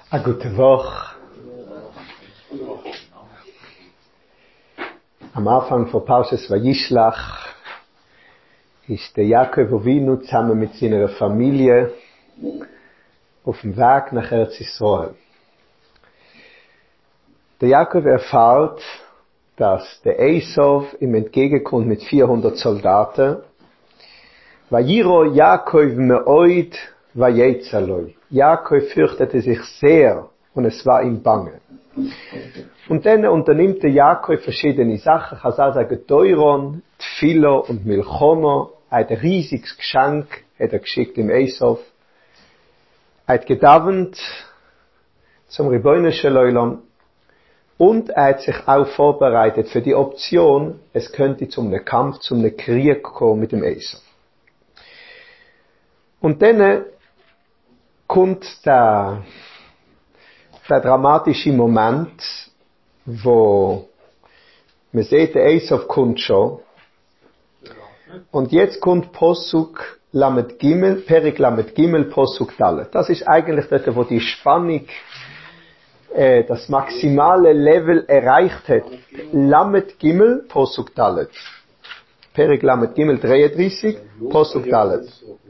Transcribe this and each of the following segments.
Eine gute Woche. Am Anfang von Parshas Vayishlach ist der Jakob Avinu zusammen mit seiner Familie auf dem Weg nach Eretz Israel. Der Jakob erfährt, dass der Esau ihm entgegenkommt mit 400 Soldaten. Vayiro Jakob me'oid vayetzaloi. Jakob fürchtete sich sehr und es war ihm bange. Und dann unternimmt der Jakob verschiedene Sachen. Ich kann sagen, Teuron, Tfilo und Milchoma. Er hat ein riesiges Geschenk, hat er geschickt im Esau. Er hat gedavent zum Ribono shel Olam. Und er hat sich auch vorbereitet für die Option, es könnte zum einem Kampf, zum einem Krieg kommen mit dem Esau. Und dann kommt der dramatische Moment, wo man sieht, der Esau kommt schon. Und jetzt kommt Posuk Lamed Gimel, Perik Lamed Gimel, Posuk Dalet. Das ist eigentlich dort, wo die Spannung das maximale Level erreicht hat. Lamed Gimel, Posuk Dalet. Perik Lamed Gimel 33, Posuk Dalet.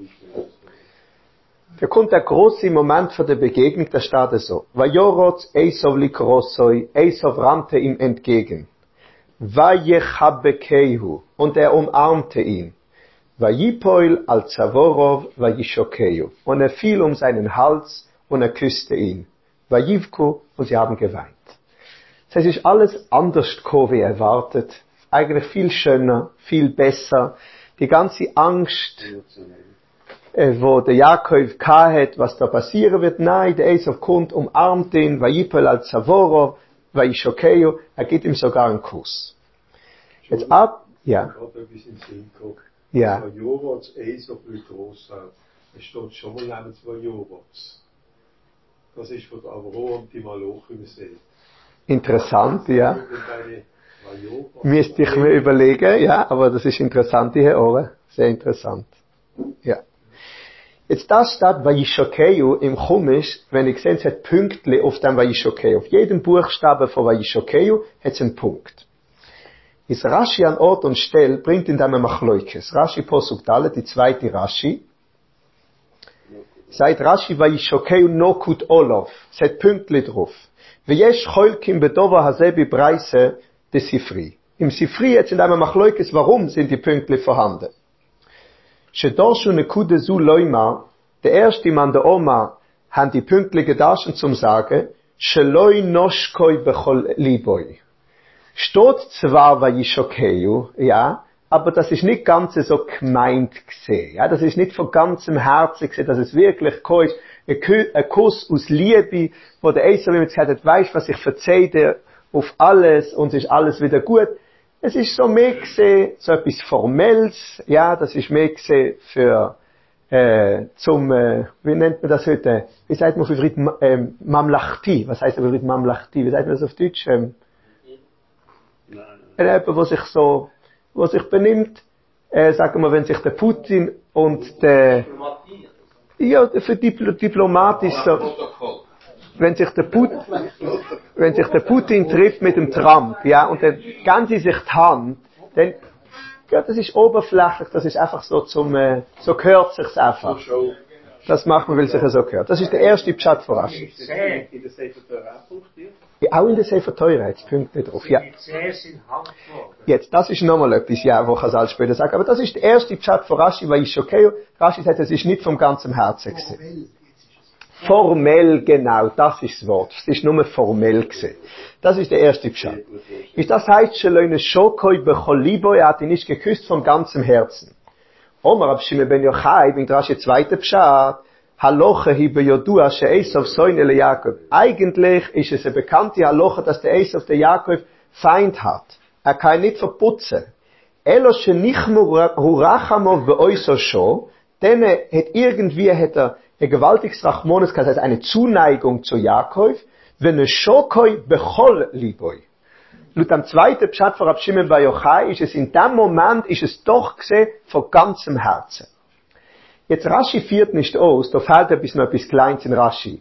Da kommt der große Moment von der Begegnung, da steht es so. Vayoroz Esau likrosoi, Esau rannte ihm entgegen. Vayechabekehu, und er umarmte ihn. Vayipoil al Zavorov, vayishokehu, und er fiel um seinen Hals und er küsste ihn. Vayivku, und sie haben geweint. Das ist alles anders gekommen, wie erwartet. Eigentlich viel schöner, viel besser. Die ganze Angst, wo der Jakob hat, was da passieren wird. Nein, der Esau kommt, umarmt ihn, Vayipol al Zavorov, Vayishokehu, er gibt ihm sogar einen Kuss. Jetzt ab, ja. Ja. Es steht schon mal neben zwei Jorots. Das ist von Avraham die Malochim sehen. Interessant, ja. Müsste ich mir überlegen, ja, aber das ist interessant, die Ohren. Sehr interessant. Ja. Jetzt das steht Vayishokehu im Chumash, wenn ich sehe, es hat Pünktli auf dem Vayishokehu. Auf jedem Buchstaben von Vayishokehu hat es einen Punkt. Ist Rashi an Ort und Stelle, bringt in dem Machloikes. Rashi Posuk Dalet, die zweite Rashi. Sagt Rashi Vayishokehu nokut Olov. Es hat Pünktli drauf. V'yesh cholkim bedova hazebi breise de Sifri. Im Sifri jetzt in dem Machloikes, warum sind die Pünktli vorhanden? Shedorshu nekude zu loima, der erste Mann der Oma, haben die Pünktli gedarschen zum Sagen, Sheloi noshkoi bechol liboi. Steht zwar Vayishokehu, ja, aber das ist nicht ganz so gemeint gesehen, ja, das ist nicht von ganzem Herzen gesehen, dass es wirklich ein Kuss aus Liebe, wo der Esau ihm gesagt hat, weisst was, ich verzeih dir auf alles und es ist alles wieder gut. Es ist so mehr gesehen, so etwas Formelles, ja, das ist mehr gesehen für, wie nennt man das heute? Wie sagt man auf Ivrit, Mamlachti? Was heißt auf Ivrit Mamlachti? Wie sagt man das auf Deutsch? Jemand, wo sich benimmt, sagen wir, wenn sich der Putin und der, ja, für diplomatisch so, wenn sich der Putin trifft mit dem Trump, ja, und dann geben sie sich die Hand, dann, ja, das ist oberflächlich, das ist einfach so so gehört sich's einfach. Das macht man, weil sich so gehört. Das ist der erste Pshat von Rashi. Ja, auch in der Sefer Teure, jetzt Punkte drauf, ja. Jetzt, das ist nochmal etwas, ja, wo Chazal später sagt, aber das ist der erste Pshat von Rashi, weil Rashi sagt, es ist nicht vom ganzen Herzen gesehen. Formell, genau, das ist das Wort. Es ist nur formell gesehen. Das ist der erste Pshat. Das heißt, Sheloine Shokoi bechol libo, er hat ihn nicht geküsst vom ganzem Herzen. Omar Rab Shimon ben Yochai, bringt Rashi zweite Pshat, Haloche hi beyodua she Esau soin ele Jakob. Eigentlich ist es eine bekannte Haloche, dass der Esau der Jakob Feind hat. Er kann nicht verputzen. Elo she nichmu hurachamov beoiso sho, denn er ein gewaltiges Rachmones, das heißt eine Zuneigung zu Jakob, wenn er Shokoi bechol liboi. Laut dem zweiten Pshat von Rab Shimon ben Yochai ist es in dem Moment, ist es doch gesehen von ganzem Herzen. Jetzt Rashi führt nicht aus, da fehlt noch etwas Kleines in Rashi.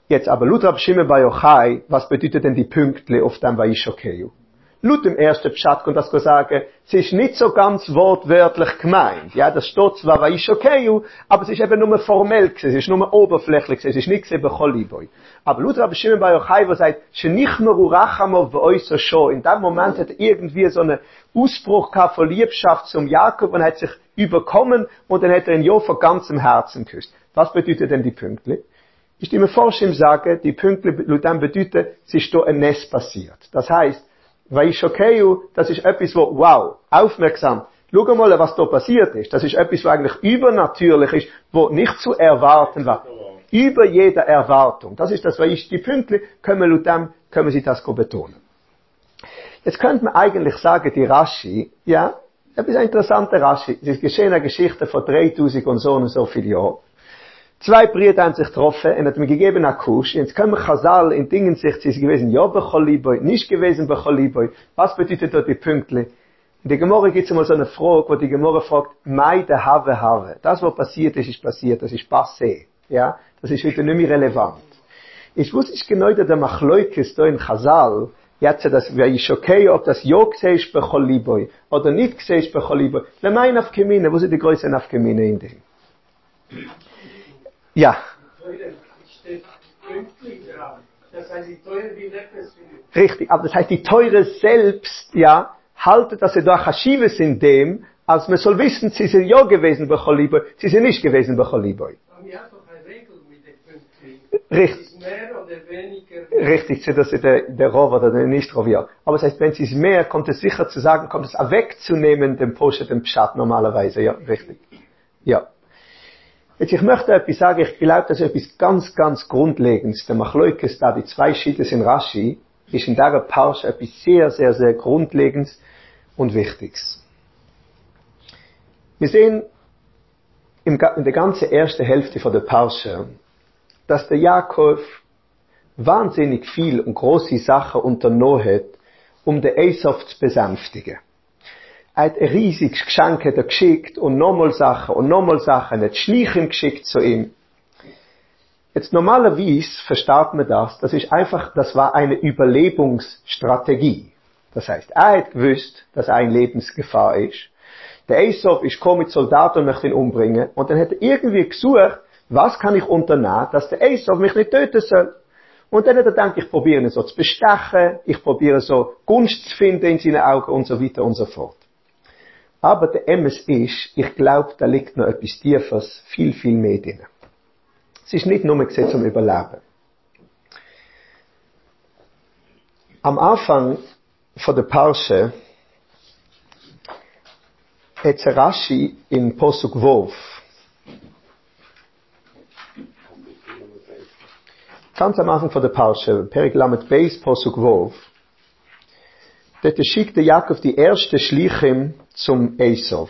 Jetzt aber, laut Rab Shimon bar Yochai, was bedeutet denn die Pünktli auf dem Vayishokehu? Laut dem ersten Pshat kann das sagen, es ist nicht so ganz wortwörtlich gemeint. Ja, das steht zwar Vayishokehu, aber es ist eben nur formell gewesen, es ist nur oberflächlich gewesen, es ist nicht gesehen Becholiboy. Aber laut Rab Shimon bar Yochai, wo sagt, Shenichmeru Rachamov v'oiso sho, in dem Moment hat er irgendwie so einen Ausbruch gehabt von Liebschaft zum Jakob und hat sich überkommen und dann hat er ihn ja von ganzem Herzen geküsst. Was bedeutet denn die Pünktli? Ich stimme Forschim sagen, die Pünktli laut dem bedeutet, es ist da ein Nest passiert. Das heißt, Vayishokehu, das ist etwas, wo, wow, aufmerksam, schau mal, was da passiert ist. Das ist etwas, was eigentlich übernatürlich ist, wo nicht zu erwarten war. Über jede Erwartung. Das ist das, was die Pünktli, können Sie das betonen. Jetzt könnte man eigentlich sagen, die Rashi, ja, etwas interessanter Rashi, es ist geschehen eine Geschichte vor 3000 und so viele Jahren. Zwei Brüder haben sich getroffen und hat mir gegeben einen Kusch. Jetzt können wir Chazal in Dingen sich, sie ist gewesen, ja, Becholiboy, nicht gewesen, Becholiboy. Was bedeutet dort die Pünktli? In der Gemorre gibt es einmal so eine Frage, wo die Gemorre fragt, Mai de Have. Das, was passiert ist passiert, das ist passé. Ja? Das ist heute nicht mehr relevant. Ich wusste nicht genau, dass der Machleukes da in Chazal, jetzt das wäre ich okay, ob das ja gesehen ist Becholiboy oder nicht gesehen ist Becholiboy. Le mein Nafkemine, wo sind die größte Nafkemine in dem? Ja. Das heißt, die Teure wie etwas. Richtig, aber das heißt, die Teure selbst, ja, halten, dass sie da Chashives in dem, als man soll wissen, sie sind ja gewesen bei Choliboy, sie sind nicht gewesen bei Choliboy. Aber wir haben doch eine Regel mit den Pünktchen. Richtig. Ist mehr oder weniger? Richtig, das ist der Rov oder der Nicht-Rov, ja. Aber das heißt, wenn sie es mehr, kommt es sicher zu sagen, kommt es wegzunehmen, dem Poshet, dem Pshat normalerweise, ja, richtig. Ja. Jetzt, ich möchte etwas sagen, ich glaube, das ist etwas ganz, ganz Grundlegendes. Der Machleukes, da die zwei Schiedes in Rashi, ist in dieser Parsha etwas sehr, sehr, sehr Grundlegendes und Wichtiges. Wir sehen in der ganzen ersten Hälfte von der Parsha, dass der Jakob wahnsinnig viel und große Sachen unternommen hat, um den Esau zu besänftigen. Er hat ein riesiges Geschenk geschickt und nochmal Sachen, er hat Schleichen geschickt zu ihm. Jetzt normalerweise versteht man das ist einfach, das war eine Überlebensstrategie. Das heißt, er hat gewusst, dass er in Lebensgefahr ist. Der Esau ist gekommen mit Soldaten und möchte ihn umbringen. Und dann hat er irgendwie gesucht, was kann ich unternehmen, dass der Esau mich nicht töten soll. Und dann hat er gedacht, ich probiere ihn so zu bestechen, ich probiere so Gunst zu finden in seinen Augen und so weiter und so fort. Aber der Emes ist, ich glaube, da liegt noch etwas Tieferes, viel, viel mehr drin. Es ist nicht nur gesehen zum Überleben. Am Anfang von der Parsha hat Rashi in Posuk Vov ganz am Anfang von der Parsha, Perik Lamed Beis Posuk Vov, dort schickte Jakob die erste Schlichim zum Esau.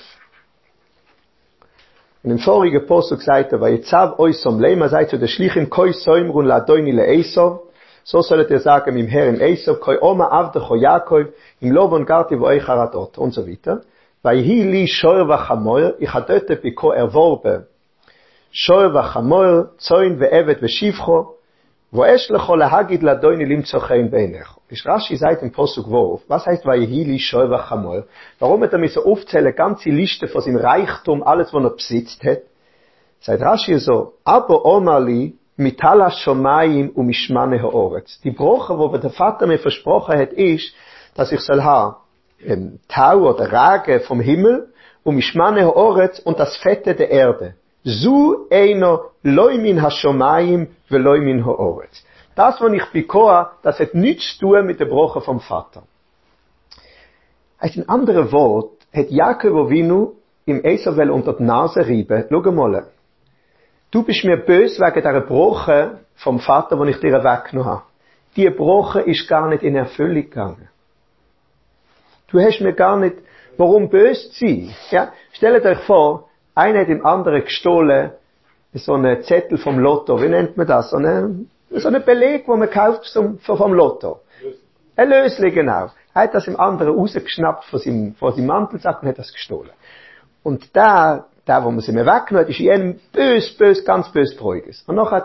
In dem vorigen Posuk sagt er, weil Yetzav Oisom Lema sagt zu der Schlichim Koi Soimrun Ladoini Le Esau, so sollt ihr sagen im Herrn Esau, Koi Oma Avdecho Jakob, im Lobon Garti wo euch Haradot und so weiter. Weil hi li Shoer v'chamoyer, ich hatte dort beko erworben, Shoer v'chamoyer, Zoin ve'evet ve'shivcho, wo es lecho lehagid ladoini limzochein beinech. Ist Rashi sagt im Posuk Vov, was heißt Vayihili Shoer v'chamoyer? Warum hat er mir so aufzählen, ganze Liste von seinem Reichtum, alles, was er besitzt hat? Sagt Rashi so, aber Omali, mitala shomayim umishmane ha'oretz. Die Broche, wo der Vater mir versprochen hat, ist, dass ich soll haben, Tau oder Rage vom Himmel, umishmane ha'oretz und das Fette der Erde. Zu eino loimin hashomayim veloimin ha'oretz. Das, was ich bekomme, das hat nichts zu tun mit der Broche vom Vater. Als ein anderes Wort, hat Jakob Avinu im Esau unter die Nase rieben, schau mal, du bist mir böse wegen dieser Broche vom Vater, die ich dir weggenommen habe. Die Broche ist gar nicht in Erfüllung gegangen. Du hast mir gar nicht, warum böse sein? Ja? Stellt euch vor, einer hat dem anderen gestohlen, so einen Zettel vom Lotto, wie nennt man das? So einen Beleg, den man kauft vom Lotto. Ein Lösli, genau. Er hat das im anderen rausgeschnappt von seinem Mantelsack und hat das gestohlen. Und der, wo man sie mir weggenommen hat, ist in einem ganz bös Bräuges. Und noch hat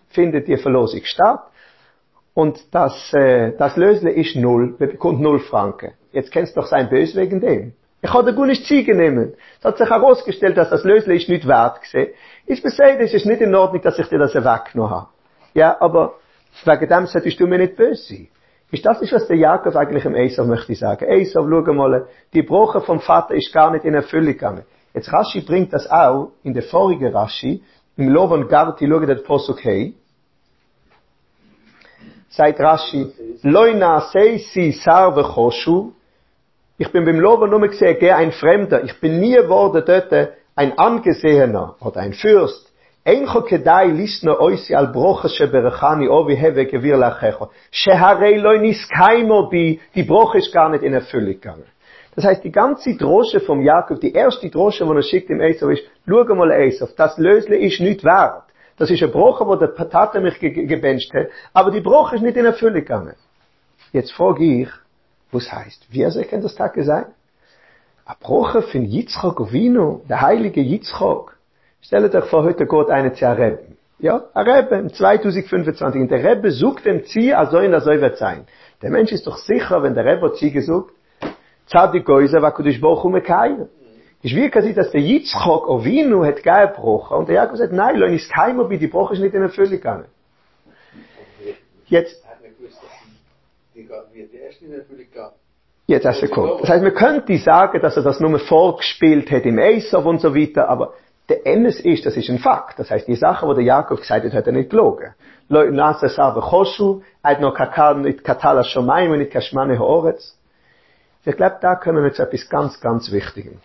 findet die Verlosung statt. Und das Lösle ist 0, man bekommt 0 Franken. Jetzt kennst du doch sein Böse wegen dem. Ich habe gar nicht Ziege nehmen. Es hat sich herausgestellt, dass das Lösle ist nicht wert gewesen. Ich besage, es ist nicht in Ordnung, dass ich dir das weggenommen habe. Ja, aber wegen dem solltest du mir nicht böse sein. Das ist, was der Jakob eigentlich im Esau möchte sagen. Esau, schau mal, die Brache vom Vater ist gar nicht in Erfüllung gegangen. Jetzt Rashi bringt das auch in der vorigen Rashi, im Lovon Garti, schau den Posuk hey. Sagt Rashi, Loina seisi sar vechoshu. Ich bin beim Lovon nur gesehen, geh ein Fremder. Ich bin nie geworden dort ein Angesehener oder ein Fürst. Eincho kedai lisno oisi al broche sheberachani ovi heve gewir lachecho. Sheharei loinis kaimo bi, die Broche ist gar nicht in Erfüllung gegangen. Das heißt, die ganze Drosche vom Jakob, die erste Drosche, die er schickt im Esau ist, schau mal Esau, das Lösle ist nicht wert. Das ist eine Broche, wo der Tate mich gebencht hat, aber die Broche ist nicht in Erfüllung gegangen. Jetzt frage ich, was heißt? Wie soll das Tag sein? Eine Broche von Yitzchak Avinu, der heilige Yitzchak. Stellt euch vor, heute geht einer zu einem Rebbe. Ja, ein Rebbe im 2025. Und der Rebbe sucht dem Zieh, also in der so wird sein. Der Mensch ist doch sicher, wenn der Rebbe Zieh sucht, Zadik Goyze, wa Kodesh Baruch Hu Mekayim. Ist wie quasi, dass der Yitzchak Avinu hat gebrochen. Und der Jakob sagt, nein, Leute, ist kein Mobil, die Broche ist nicht in Erfüllung gegangen. Jetzt. Jetzt hast du gekommen. Das heißt, man könnte sagen, dass er das nur vorgespielt hat im Esau und so weiter, aber der Emes ist, das ist ein Fakt. Das heißt, die Sache, die der Jakob gesagt hat, hat er nicht gelogen. Leute, Nasa Save Choshu, hat noch nicht Katala Shomayim und nicht Kashmane Haaretz. Ich glaube, da kommen wir zu etwas ganz, ganz Wichtigem.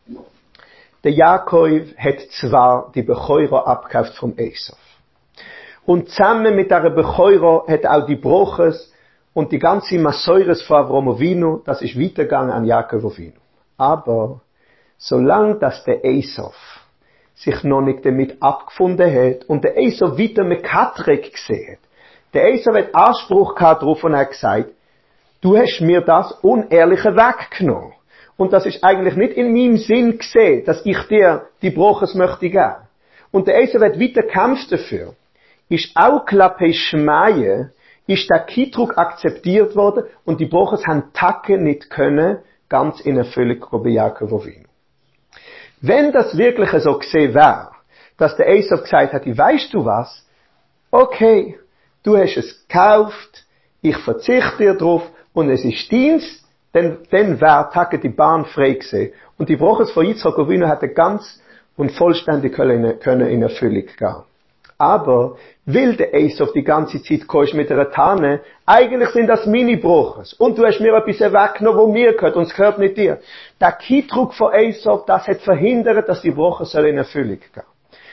Der Jakob hat zwar die Becheuro abgekauft vom Esau. Und zusammen mit der Becheuro hat auch die Broches und die ganze Masäures von Avrom Avinu, das ist weitergegangen an Jakob Avinu. Aber, solange dass der Esau sich noch nicht damit abgefunden hat und der Esau weiter mit Katrek gesehen hat, der Esau hat Anspruch gehabt darauf und hat gesagt, du hast mir das Unehrliche weggenommen. Und das ist eigentlich nicht in meinem Sinn gesehen, dass ich dir die Broches möchte geben. Und der Esau wird weiter kämpfen dafür. Ist auch klappe Schmaie, ist der Kitrug akzeptiert worden und die Broches haben Tage nicht können, ganz in Erfüllung bei Jakob Avinu. Wenn das wirklich so gesehen wäre, dass der Esau gesagt hat, weißt du was? Okay, du hast es gekauft, ich verzichte dir drauf und es ist Dienst, dann wäre Tage die Bahn frei gewesen. Und die Broches von Yitzchak Avinu hatte ganz und vollständig können in Erfüllung gehen. Aber will der Esau die ganze Zeit kommst mit einer Tanne, eigentlich sind das Mini-Broches. Und du hast mir etwas weggenommen, wo mir gehört, und es gehört nicht dir. Der Kitrug von Esau, das hat verhindert, dass die Broches in Erfüllung gehen.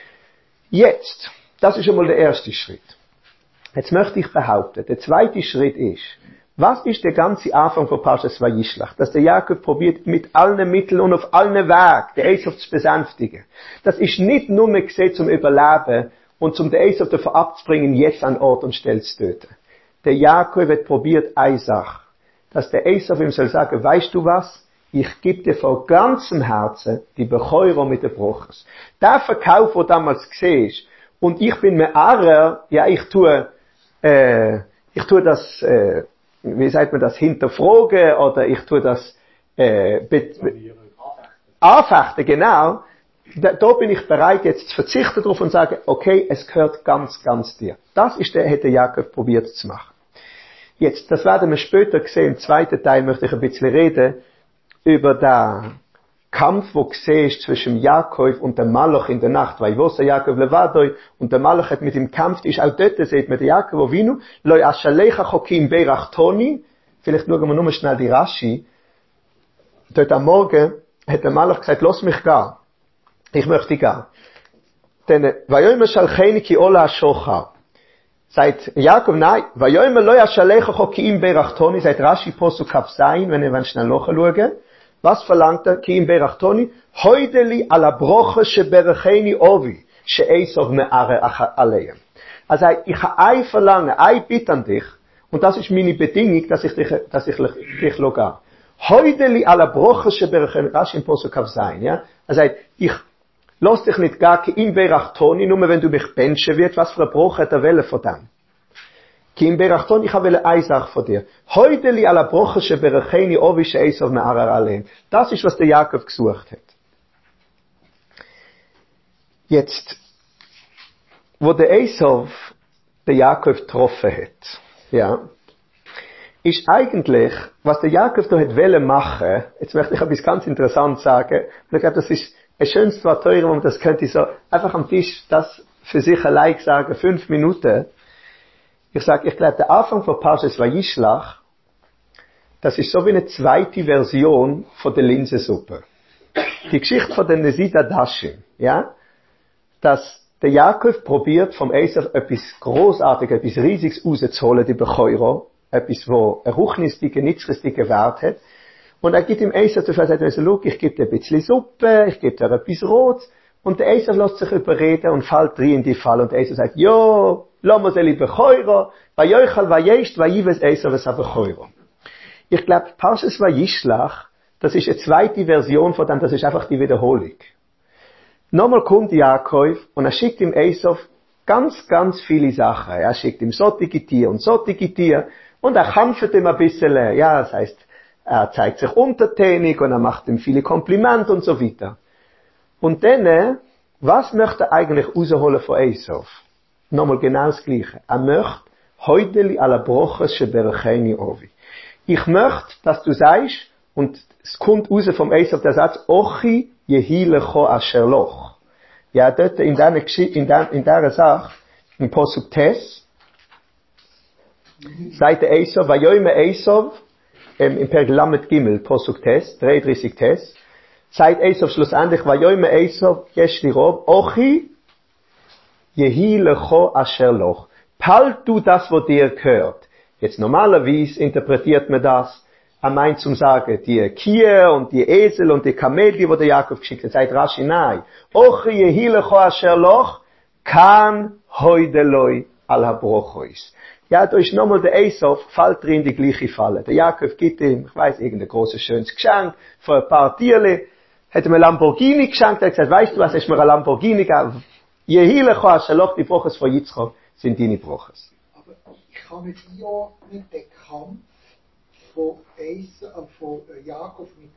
Jetzt, das ist schon mal der erste Schritt. Jetzt möchte ich behaupten, der zweite Schritt ist, was ist der ganze Anfang von Parshas Vayishlach? Dass der Jakob probiert, mit allen Mitteln und auf allen Wegen den Esau zu besänftigen. Das ist nicht nur gesehen zum Überleben und zum den Esau davon abzubringen, jetzt an Ort und Stelle zu töten. Der Jakob wird probiert eine Sache, dass der Esau ihm soll sagen, weißt du was? Ich gebe dir von ganzem Herzen die Becheuro mit den Broches. Der Verkauf, der damals gesehen ist, und ich bin mir arrer, ja, ich tue das, wie sagt man das, hinterfragen, oder ich tue das, anfechten, genau. Da bin ich bereit, jetzt zu verzichten darauf und sagen, okay, es gehört ganz, ganz dir. Das ist hätte Jakob probiert zu machen. Jetzt, das werden wir später sehen, im zweiten Teil möchte ich ein bisschen reden, über den Kampf, wo gesehen ist zwischen Jakob und dem Malach in der Nacht, weil wo Jakob levadoi und der Malach hat mit ihm gekämpft, ist auch dort, seht man, der Jakob Avinu, loi ashalecha chokim beirachtoni, vielleicht schauen wir nur schnell die Rashi, dort am Morgen hat der Malach gesagt, lass mich gehen, ich möchte gehen. Denn, vayoyme shalcheni ki ola ashocha, sagt Jakob, nein, vayoyme loi ashalecha chokim beirachtoni, sagt Rashi Posuk Kafzain, wenn ihr schnell nachschauen. Was verlangt er? Ki im Berachtoni, Heudeli ala broche sheberacheni ovi, she'esov me'are aleim. Also, ich habe ein Verlangen, ein Bitte an dich, und das ist meine Bedingung, dass ich dich gehe. Heudeli ala broche sheberacheni, Rashi im Posuk Kafzain, ja? Also, ich Lass dich nicht gar in Berachtoni, nur wenn du mich benchen wird, was für ein Bruch hat er wollen von dem? Ki in Berachtoni, ich habe eine Sache von dir. Heute li ala brochesche berecheni ovische Esau me'arar alein. Das ist, was der Jakob gesucht hat. Jetzt, wo der Esau der Jakob getroffen hat, ja, ist eigentlich, was der Jakob da hat wollen machen, jetzt möchte ich etwas ganz interessant sagen, und ich glaube, das ist ein schönes Wort teuer, und das könnte ich so einfach am Tisch das für sich allein sagen, 5 Minuten. Ich sage, ich glaube, der Anfang von Parshas Vayishlach, das ist so wie eine zweite Version von der Linsensuppe. Die Geschichte von den Nesid Adashim, ja, dass der Jakob probiert vom Esau etwas Großartiges, etwas Riesiges rauszuholen, die Becheuro, etwas, wo ein ruchnistige, nitzristige Wert hat. Und er gibt dem Esau zu sagen, schau, ich gebe dir ein bisschen Suppe, ich gebe dir etwas Rot. Und der Esau lässt sich überreden und fällt drin in die Falle. Und der Esau sagt, jo, lass mal sie Becheuro, weil Joichal vayeisht, weil Ives Esau was Becheuro. Ich glaube, Parshas Vayishlach, das ist eine zweite Version von dem, das ist einfach die Wiederholung. Nochmal kommt Jakob und er schickt ihm Esau ganz, ganz viele Sachen. Er schickt ihm solche Tiere und solche Tiere. Und er kämpft ihm ein bisschen, ja, das heißt, er zeigt sich untertänig und er macht ihm viele Komplimente und so weiter. Und dann, was möchte er eigentlich rausholen von Esau? Nochmal genau das Gleiche. Er möchte, heuteli ala broches sheberecheni ovi. Ich möchte, dass du sagst, und es kommt raus vom Esau der Satz, ochi yehilecho asher loch. Ja, dort in dieser Sache, in Posuk Tes, sagt der Esau, vayoyme Esau, im Perek Lamed Gimel, Posuk Tes, 33 Tes, sagt Esau schlussendlich, vayoyme Esau, yeshli rob, ochi yehilecho asher loch. Halt du das, was dir gehört. Jetzt normalerweise interpretiert man das, er meint zum Sagen, die Kühe und die Esel und die Kamel, die der Jakob geschickt hat, sagt Rashi, nein. Ochi yehilecho asher loch, kan hoideloi al habrochois. Ja, da ist nochmal der Esau, fällt drin die gleiche Falle. Der Jakob gibt ihm, ich weiss, irgendein großes, schönes Geschenk, für ein paar Tierle, hat ihm ein Lamborghini geschenkt, er hat gesagt, weißt du was, ist mir ein Lamborghini gegeben? Yehilecho asher loch, die Broches von Yitzchak sind deine Broches. Aber ich kann mit ihr mit dem Kampf von Jakob mit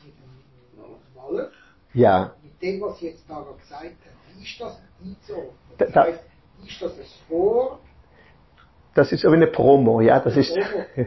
dem Malach, ja, mit dem, was ich jetzt da gesagt habe, wie ist das nicht so? Das heißt, ist das ein Vor? Das ist so wie eine Promo, ja, das ist...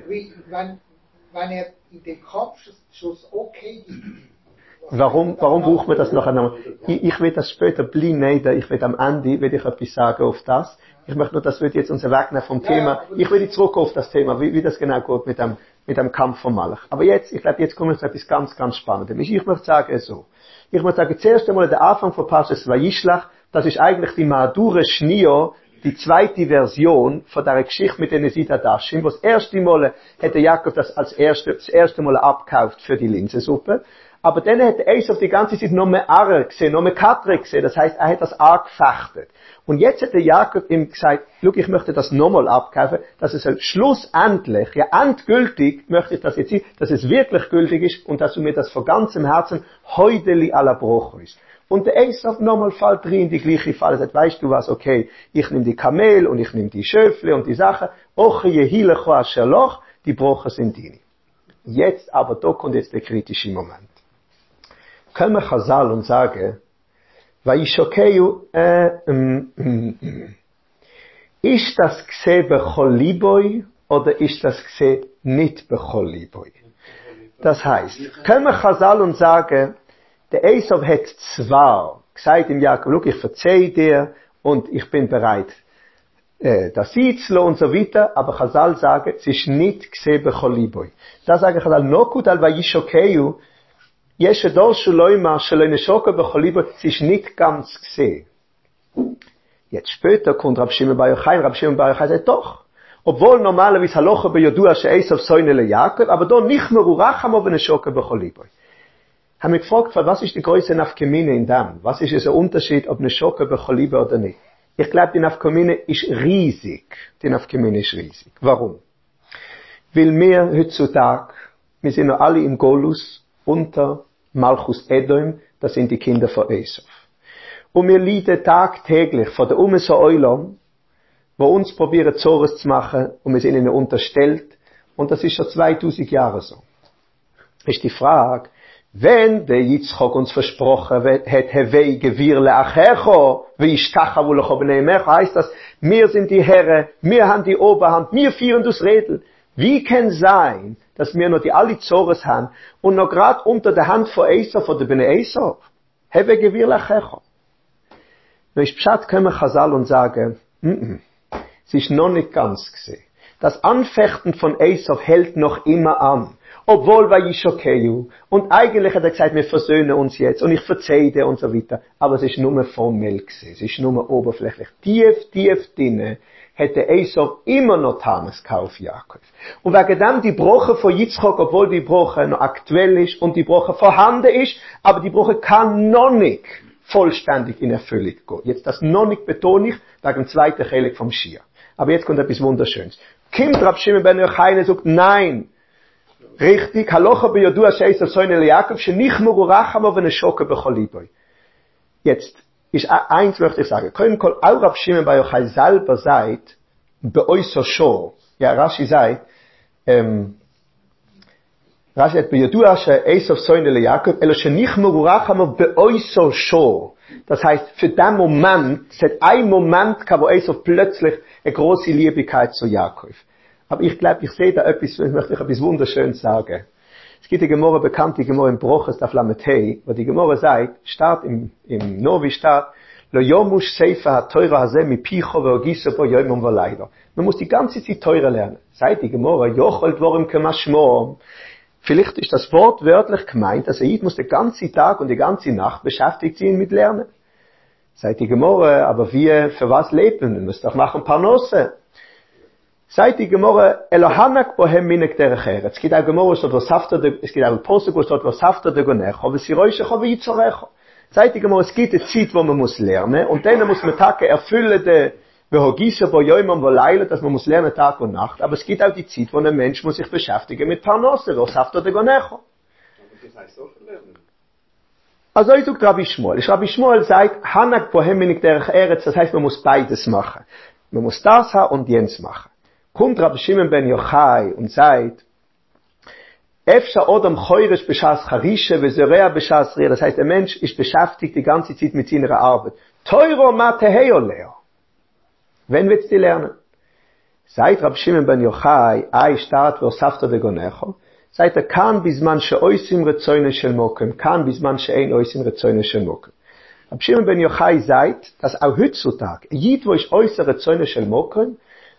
Wenn er in dem Kampf schon okay ist. Warum braucht man das noch einmal? Ich will das später blind neiden, ich will am Ende, will ich etwas sagen auf das. Ich möchte nur, das wird jetzt unser Wegnehmen vom Thema. Ich will zurück auf das Thema, wie das genau geht mit dem Kampf vom Malach. Aber jetzt, ich glaube, jetzt kommt jetzt etwas ganz, ganz Spannendes. Ich möchte sagen so. Ich möchte sagen, zuerst einmal der Anfang von Parshas Vayishlach, das ist eigentlich die Madure Shnio, die zweite Version von der Geschichte mit den Nesid Adashim, wo das erste Mal hätte Jakob das erste Mal abgekauft für die Linsensuppe. Aber dann hat Esau die ganze Zeit noch mehr Arre gesehen, noch mehr Katre gesehen. Das heißt, er hat das angefechtet. Und jetzt hat der Jakob ihm gesagt, schau, ich möchte das nochmal abkaufen, dass es schlussendlich, ja endgültig, möchte ich das jetzt sehen, dass es wirklich gültig ist und dass du mir das von ganzem Herzen heuteli à la Bruch ist. Und der Esau nochmal fällt drin in die gleiche Falle, sagt, weißt du was, okay, ich nehme die Kamel und ich nehme die Schöfle und die Sachen, oche jehilecho asher loch, die Broche sind die. Jetzt aber, da kommt jetzt der kritische Moment. Können wir Chazal und sagen, Vayishokeyu, ist das gse bechol liboi oder ist das gse nicht bechol liboi? Das heißt, können wir Chazal und sagen, der Esau hat zwar gesagt dem Jakob, schau, ich verzeihe dir und ich bin bereit, das Sitzlo und so weiter, aber Chazal sagen, es ist nicht gse bechol liboi. Da sagen Chazal, nokut al Vayishokeyu, es ist nicht ganz gesehen. Jetzt später kommt Rab Shimon bar Yochai, Rab Shimon bar Yochai sagt doch, obwohl normalerweise Halacha beyodua she'Esau soine le Jakob, aber da nicht nur Uracham aber Neshoke becholiboy. Haben wir gefragt, was ist die größte Nafkamine in dem? Was ist der Unterschied, ob Neshoke becholiboy oder nicht? Ich glaube, die Nafkamine ist riesig. Die Nafkamine ist riesig. Warum? Weil wir heutzutage, wir sind noch alle im Golus unter Malchus Edom, das sind die Kinder von Esau. Und wir leiden tagtäglich von der Umeso Eulam, wo uns probieren, Zores zu machen, und wir sind ihnen unterstellt. Und das ist schon 2000 Jahre so. Ist die Frage, wenn der Yitzchak uns versprochen hat, Hevei gewirle achecho, wie ishtacha wulecho b'nei mecha, heißt das, wir sind die Herren, wir haben die Oberhand, wir führen das Redel. Wie kann sein, dass wir noch die alle Zores haben und noch gerade unter der Hand von Esau, von der Bnei Esau, Hevei gewirle achecho? Wenn ich Pshat komme Chazal und sage, es ist noch nicht ganz gesehen. Das Anfechten von Esau hält noch immer an. Obwohl war Yishokeyu. Und eigentlich hat er gesagt, wir versöhnen uns jetzt und ich verzeihe dir und so weiter. Aber es ist nur formell gewesen. Es ist nur oberflächlich. Tief drinnen hätte Esau immer noch Tames gekauft, Jakob. Und wegen dem die Broche von Yitzchak, obwohl die Broche noch aktuell ist und die Broche vorhanden ist, aber die Broche kann noch nicht vollständig in Erfüllung gehen. Jetzt das noch nicht betone ich, wegen dem zweiten Chelik vom Schia. Aber jetzt kommt etwas Wunderschönes. Kimmt Rab Shimon ben Yochai und sagt, nein. Richtig, Halocha beyodua sheis auf Soine Jakob, shenich mururachamo v'neshoke b'choliboy. Jetzt, eins möchte ich sagen, können kol auch Rab Shimon ben Yochai selber seid, beoiso sho, ja, Rashi sagt, Rashi hat beyodua sheis auf Soine Jakob, elo shenich mururachamo beoiso sho. Das heißt, für den Moment, es hat ein Moment gehabt, wo Esau plötzlich eine große Liebigkeit zu Jakob. Aber ich glaube, ich sehe da etwas, ich möchte euch etwas Wunderschönes sagen. Es gibt die Gemorre, bekannte Gemorre im Broches der Flametei, wo die Gemorre sagt, steht im Novi steht, Lo yomush seifa ha teura hazeh mi picho ve'ogiso bo yoimum v'laylo. Man muss die ganze Zeit Teure lernen. Sagt die Gemorre, Jochol dvorim kemashmo. Vielleicht ist das Wort wörtlich gemeint, dass Eid muss den ganzen Tag und die ganze Nacht beschäftigt sein mit Lernen. Sagt die Gemorre, aber wir, für was leben? Wir müssen doch machen Parnose. Sagt die Gemorre, Elohanak bohem minek derech. Es gibt auch Gemorre, es gibt auch Posuk, was hafter de gonecho, aber sie reuschecho wie yizorecho. Sagt die Gemorre, es gibt eine Zeit, wo man muss lernen, und dann muss man Tage erfüllen, dass man muss lernen Tag und Nacht, aber es gibt auch die Zeit, wo ein Mensch muss sich beschäftigen mit Parnose, was hafter de gonecho. Das heißt auch lernen. Also ich sage Rabbi Shmuel. Rabbi Shmuel sagt, Hanak bohem minik derech eretz, das heißt, man muss beides machen. Man muss das haben und jenes machen. Kommt Rabbi Shimon ben Yochai und sagt, Efsha odam choyresh b'shas charishe v'zorea b'shas ria. Das heißt, der Mensch ist beschäftigt die ganze Zeit mit seiner Arbeit. Teuro mateheo leo. Wenn willst du lernen? Sagt Rabbi Shimon ben Yochai, ai start v'osafta degonecho. Sagt er, kan bisman she'oisim rezoyne shel mokem, kan bisman she'ein oisim rezoyne shel mokem. Rabbi Shimon ben Yochai sagt, dass auch heutzutage, jid wo ich äußere rezoyne shel mokem,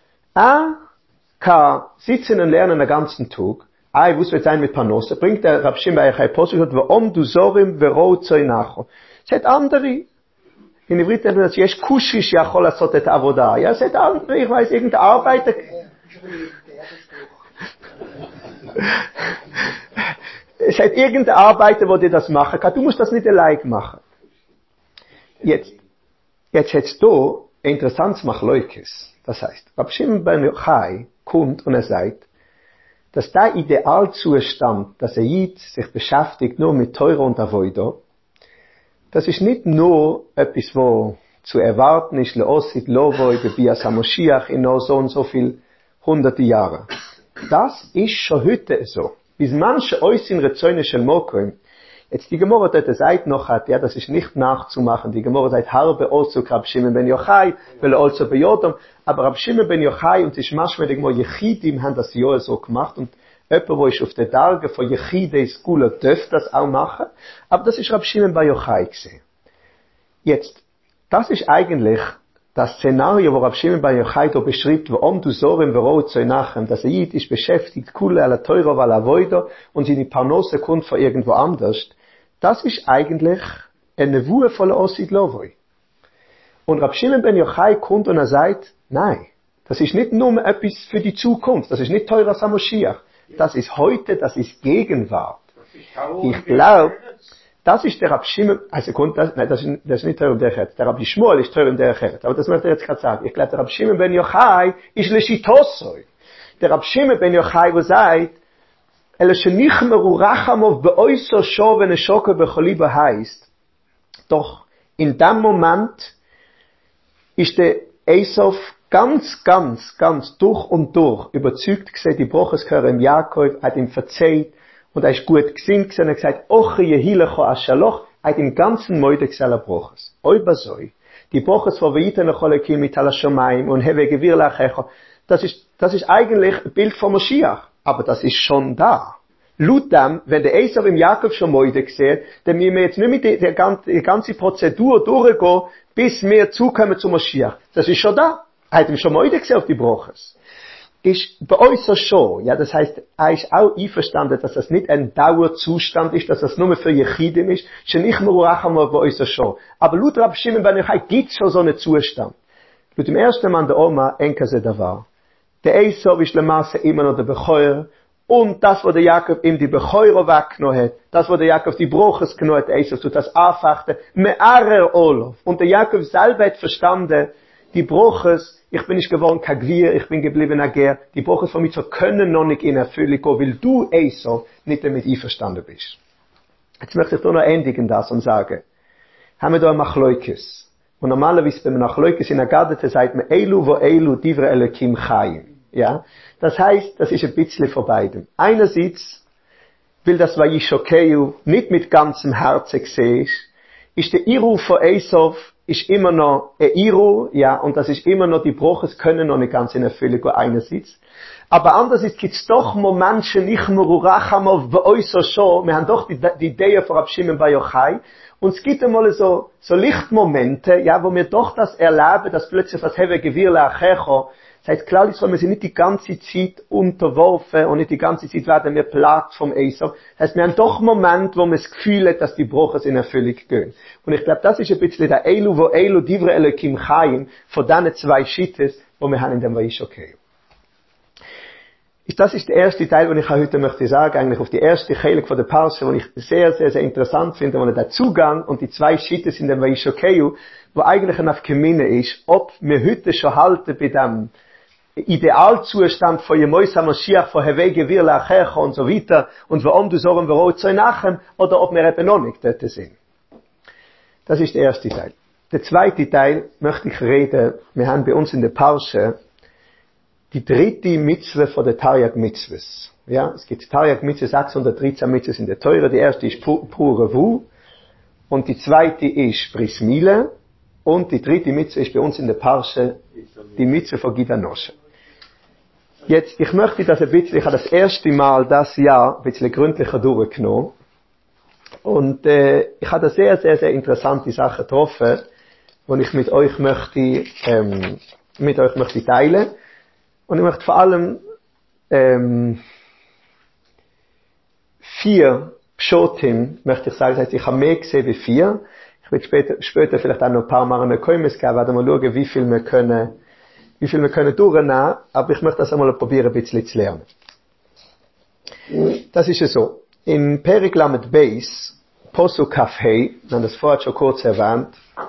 kann sitzen und lernen den ganzen Tag. Was wird sein mit Parnose? Bringt der Rabbi Shimon ben Yochai Posuk, warum du sorim v'ro zoi nacho. Es hat andere. In Ivrit nennt man das, yesh kushish yachol asot et avodah. Ja, es hat andere, ich weiß, irgendein Arbeiter. Es hat irgendein Arbeiter, wo dir das machen kann. Du musst das nicht allein machen. Jetzt hättest du ein interessantes Machleukes. Das heißt, Rabbi Shimon ben Yochai kommt und er sagt, dass der Idealzustand, dass Jid sich beschäftigt nur mit Teure und Avoida, das ist nicht nur etwas, wo zu erwarten ist, leosit, lovoi, bebias ha-Moshiach in noch so und so viel hunderte Jahre. Das ist schon heute so. Bis manche oisin rezoyne shel mokoim. Jetzt die Gemorre dort sagt noch hat, ja, das ist nicht nachzumachen. Die Gemorre sagt, harbe also Rab Shimon ben Yochai, weil also bejodom. Aber Rab Shimon ben Yochai und sich manchmal die Gemorre Yechidim haben das ja so gemacht und jemand, wo ich auf der Darge von Yechidei Skula darf das auch machen. Aber das ist Rab Shimon ben Yochai gesehen. Jetzt, das ist eigentlich das Szenario, wo Rab Shimon ben Yochai da beschreibt, wo du sorim v'ro zoi nachem, dass Jid ist beschäftigt, kule ala teuro wa la voido und seine Parnose kommt von irgendwo anders. Das ist eigentlich eine Nevuah von Osid Lovoi. Und Rab Shimon ben Yochai kommt und er sagt, nein, das ist nicht nur etwas für die Zukunft, das ist nicht teurer Samoshiach, das ist heute, das ist Gegenwart. Ich glaube, das ist der Rab Shimon, das ist nicht teuer der Chet, der Rabbi Shmuel ist teuer der Chet, aber das möchte ich jetzt gerade sagen. Ich glaube, der Rab Shimon ben Yochai ist Leshitosoi. Der Rab Shimon ben Yochai, wo sagt, heißt, doch in dem Moment ist der Esau ganz durch und durch überzeugt gesehen, die Broches gehören Jakob, hat ihm verzeiht und er ist gut gesinnt gesehen und hat gesagt, oche jehilecho aschaloch, hat im ganzen Moide gesehen Broches. Oiba soi. Die Broches vor weiter noch alle mit ala Shomaim und hewe gewir lachecho. Das ist eigentlich ein Bild von Moschiach, aber das ist schon da. Lutam, wenn der Esau im Jakob schon Moide gesehen, dann müssen wir jetzt nicht mit der ganze Prozedur durchgehen, bis wir zukommen zum Moschiach. Das ist schon da. Er hat ihm schon Moide gesehen auf die Broches. Ist bei uns so schon, ja, das heißt, er ist auch einverstanden, dass das nicht ein Dauerzustand ist, dass das nur für Jechidim ist, schon nicht mehr Urachamor bei uns so schon. Aber laut Rab Shimon ben Yochai gibt es schon so einen Zustand. Laut dem ersten Mann der Oma, Enkase da war. Der Esau ist le Masse immer noch der Becheuer, und das, wo der Jakob ihm die Becheuer weggenommen hat, das, wo der Jakob die Broches genommen hat, der Esau tut das anfachte, me'arer Olof. Und der Jakob selber hat verstanden, die Broches, ich bin nicht geworden kein Gwir, ich bin geblieben Ager, die Broches von mir zu können noch nicht in Erfüllung gehen, weil du, Esau, nicht damit einverstanden bist. Jetzt möchte ich da noch endigen das und sagen, haben wir da ein Machleukes. Und normalerweise, wenn man Machleukes in der Gadete sagt man, Eilu wo Eilu divre Elokim Chaim. Ja? Das heißt, das ist ein bisschen von beidem. Einerseits will das Vayishokeu nicht mit ganzem Herzen sehen, ist der Iru von Esau ist immer noch ein Iru, ja, und das ist immer noch, die Broches können noch nicht ganz in Erfüllung gehen, einerseits. Aber andererseits gibt's doch Momente, nicht mehr Urachamov, bei uns so schon, wir haben doch die Idee von Rab Shimon ben Yochai, und es gibt einmal so Lichtmomente, ja, wo wir doch das erleben, dass plötzlich das Hewe Gewirle Achecho, das heißt, klar ist, wir sind nicht die ganze Zeit unterworfen und nicht die ganze Zeit werden wir plagt vom Esau. Das heißt, wir haben doch Momente, wo wir das Gefühl haben, dass die Broches in Erfüllung gehen. Und ich glaube, das ist ein bisschen der Eilu, wo Eilu divre Elokim Chaim, von diesen zwei Schittes, wo wir haben in dem Vayishokeu. Das ist der erste Teil, den ich heute möchte sagen, eigentlich auf die erste Chelik von der Parse, wo ich sehr, sehr, sehr interessant finde, wo der Zugang und die zwei Schittes in dem Vayishokeu, wo eigentlich ein Afkemine ist, ob wir heute schon halten bei dem Idealzustand von Yemois HaMashiach, von Hevei Gewir Le'achecha und so weiter, und warum du sagen wir auch zu nachem, oder ob wir eben noch nicht dort sind. Das ist der erste Teil. Der zweite Teil möchte ich reden, wir haben bei uns in der Parse die dritte Mitzwe von der Taryag Mitzvahs. Ja, es gibt Taryag Mitzvah, 613 Mitzvahs in der Teure, die erste ist Pure Wu, und die zweite ist Bris Mile, und die dritte Mitzwe ist bei uns in der Parse die Mitzwe von Gidanosche. Jetzt, ich möchte das ein bisschen, ich habe das erste Mal das Jahr ein bisschen gründlicher durchgenommen. Und ich habe da sehr, sehr, sehr interessante Sachen getroffen, die ich mit euch möchte teilen. Und ich möchte vor allem 4 Pshotim, möchte ich sagen, das heißt, ich habe mehr gesehen wie 4. Ich werde später vielleicht auch noch ein paar Mal eine Koimes geben, werden wir schauen, wie viel wir können durchnehmen, aber ich möchte das einmal probieren, ein bisschen zu lernen. Das ist es so. In Perek Lamed Beis, Posuk Kaf Hei, wir haben das vorher schon kurz erwähnt,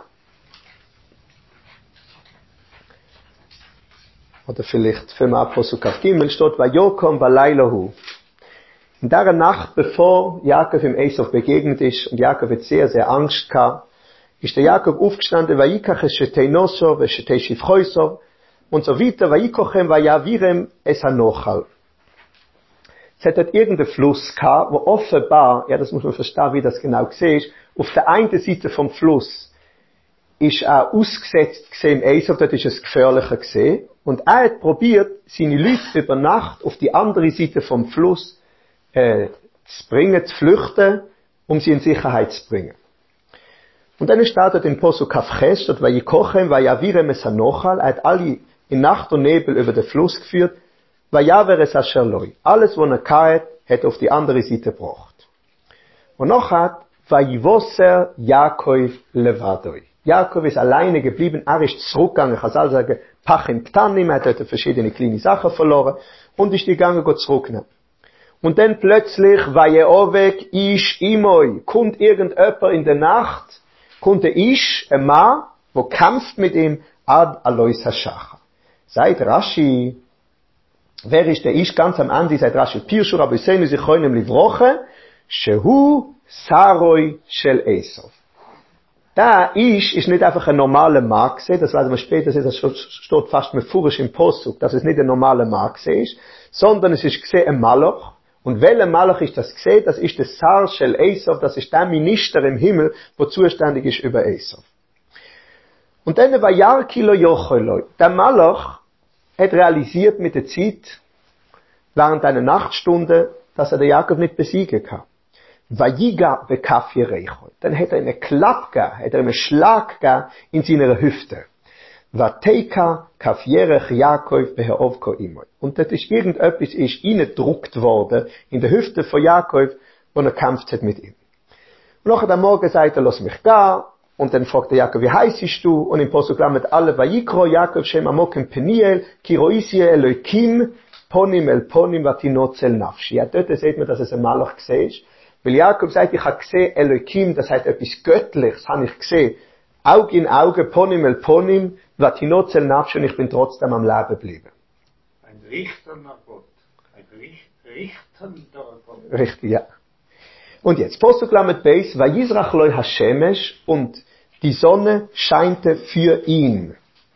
oder vielleicht vielmehr Posuk Kaf Gimel, steht, Vayokom Balaylahu. In der Nacht, bevor Jakob im Esau begegnet ist, und Jakob hat sehr, sehr Angst gehabt, ist der Jakob aufgestanden, Vayikach es Shetei Nosov, es Shetei Shivchoisov, und so weiter, Vayikochem Vayavirem es Hanochal. Es hat dort irgendeinen Fluss gehabt, wo offenbar, ja, das muss man verstehen, wie das genau gesehen ist, auf der einen Seite vom Fluss ist er ausgesetzt gesehen im Esau, dort ist es gefährlicher gesehen, und er hat probiert, seine Leute über Nacht auf die andere Seite vom Fluss zu bringen, zu flüchten, um sie in Sicherheit zu bringen. Und dann steht dort in Posuk Kafches, dort Vayikochem Vayavirem es Hanochal, er hat alle in Nacht und Nebel über den Fluss geführt, Vayaver es Asher Loi. Alles, was er gehabt hat auf die andere Seite gebracht. Und noch hat Vayivosser Jakob Levadoi. Jakob ist alleine geblieben, er ist zurückgegangen, ich kann also sagen, Pachim Ktanim, er hat dort verschiedene kleine Sachen verloren, und ist gegangen, Gott zurücknehmen. Und dann plötzlich, Vayeovek Ish Imoi, kommt irgendjemand in der Nacht, kommt der Ish, ein Mann, wo kämpft mit ihm, Ad Alois Hashachar. Seit Rashi, wer ist der Ish ganz am Ende, seit Rashi, Pirshur, aber ich sehe, sie können livroche, Shehu Saroi Shel Esau. Da ist nicht einfach ein normaler Mann gesehen, das werden wir später sehen, das steht fast methodisch im Posuk, dass es nicht ein normaler Mann gesehen ist, sondern es ist gesehen ein Malach. Und welcher Malach ist das gesehen? Das ist der Sar Shel Esav, das ist der Minister im Himmel, der zuständig ist über Esav. Und dann war Yarkilo Yocholoi. Der Malach hat realisiert mit der Zeit, während einer Nachtstunde, dass er den Jakob nicht besiegen kann. Vayiga bekaf Jerecho. Dann hat er einen Klapp gegeben, hat er einen Schlag gegeben in seiner Hüfte. Vateika kaf Jerech Jakob beherovko imoy. Und das ist irgendetwas ist reingedruckt worden in der Hüfte von Jakob, wo er kämpft hat mit ihm. Und nachher am Morgen sagt er, lass mich gehen. Und dann fragt der Jakob, wie heißest du? Und im Posuk mit alle Vayikro Jakob Shem Amokim Peniel, Kiroisi Elokim, Ponim El Ponim Vatinotzel Nafshi. Ja, dort sieht man, dass es ein Malach gesehen ist. Weil Jakob sagt, ich habe gesehen, Elohim, das heißt etwas Göttliches, habe ich gesehen. Auge in Auge, Ponim el Ponim, Vatinotzel Nafsh, und ich bin trotzdem am Leben geblieben. Ein richtender Gott. Ein richtender Gott. Richtig, ja. Und jetzt, Posuk Lamed Beis, Vayizrach loi Hashemesh, und die Sonne scheinte für ihn.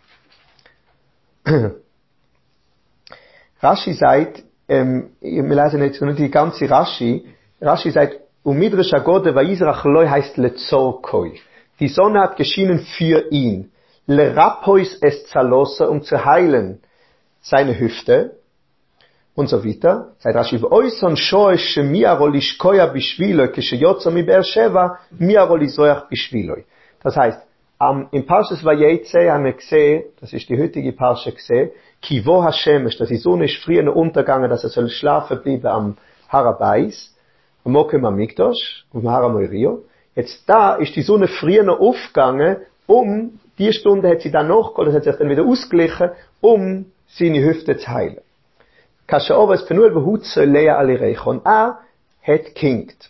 Rashi sagt, wir lesen jetzt nur die ganze Rashi sagt, Umidrish Agode Vayizrach loi heißt Lezorkoi. Die Sonne hat geschienen für ihn. Lerapois es zalosa, um zu heilen seine Hüfte. Und so weiter. Sagt Rashi, Oison shoe shemiarol ishkoya bishviloi, kesheyotzo mi Beersheva, miarol izoyach bishviloi. Das heißt, im Parshas Vayetze haben wir gesehen, das ist die heutige Parsha gesehen, Kivo Hashemesh, dass die Sonne ist früher untergegangen, dass er soll schlafen bleiben am Harabais, am Mokem Amikdosh, am Haramoirio. Jetzt da ist die Sonne früher aufgegangen, die Stunde hat sie dann nachgeholt, das hat sich dann wieder ausgeglichen, seine Hüfte zu heilen. Kashaovas Penuel behutze Lea Alireich. Und er hat kinkt.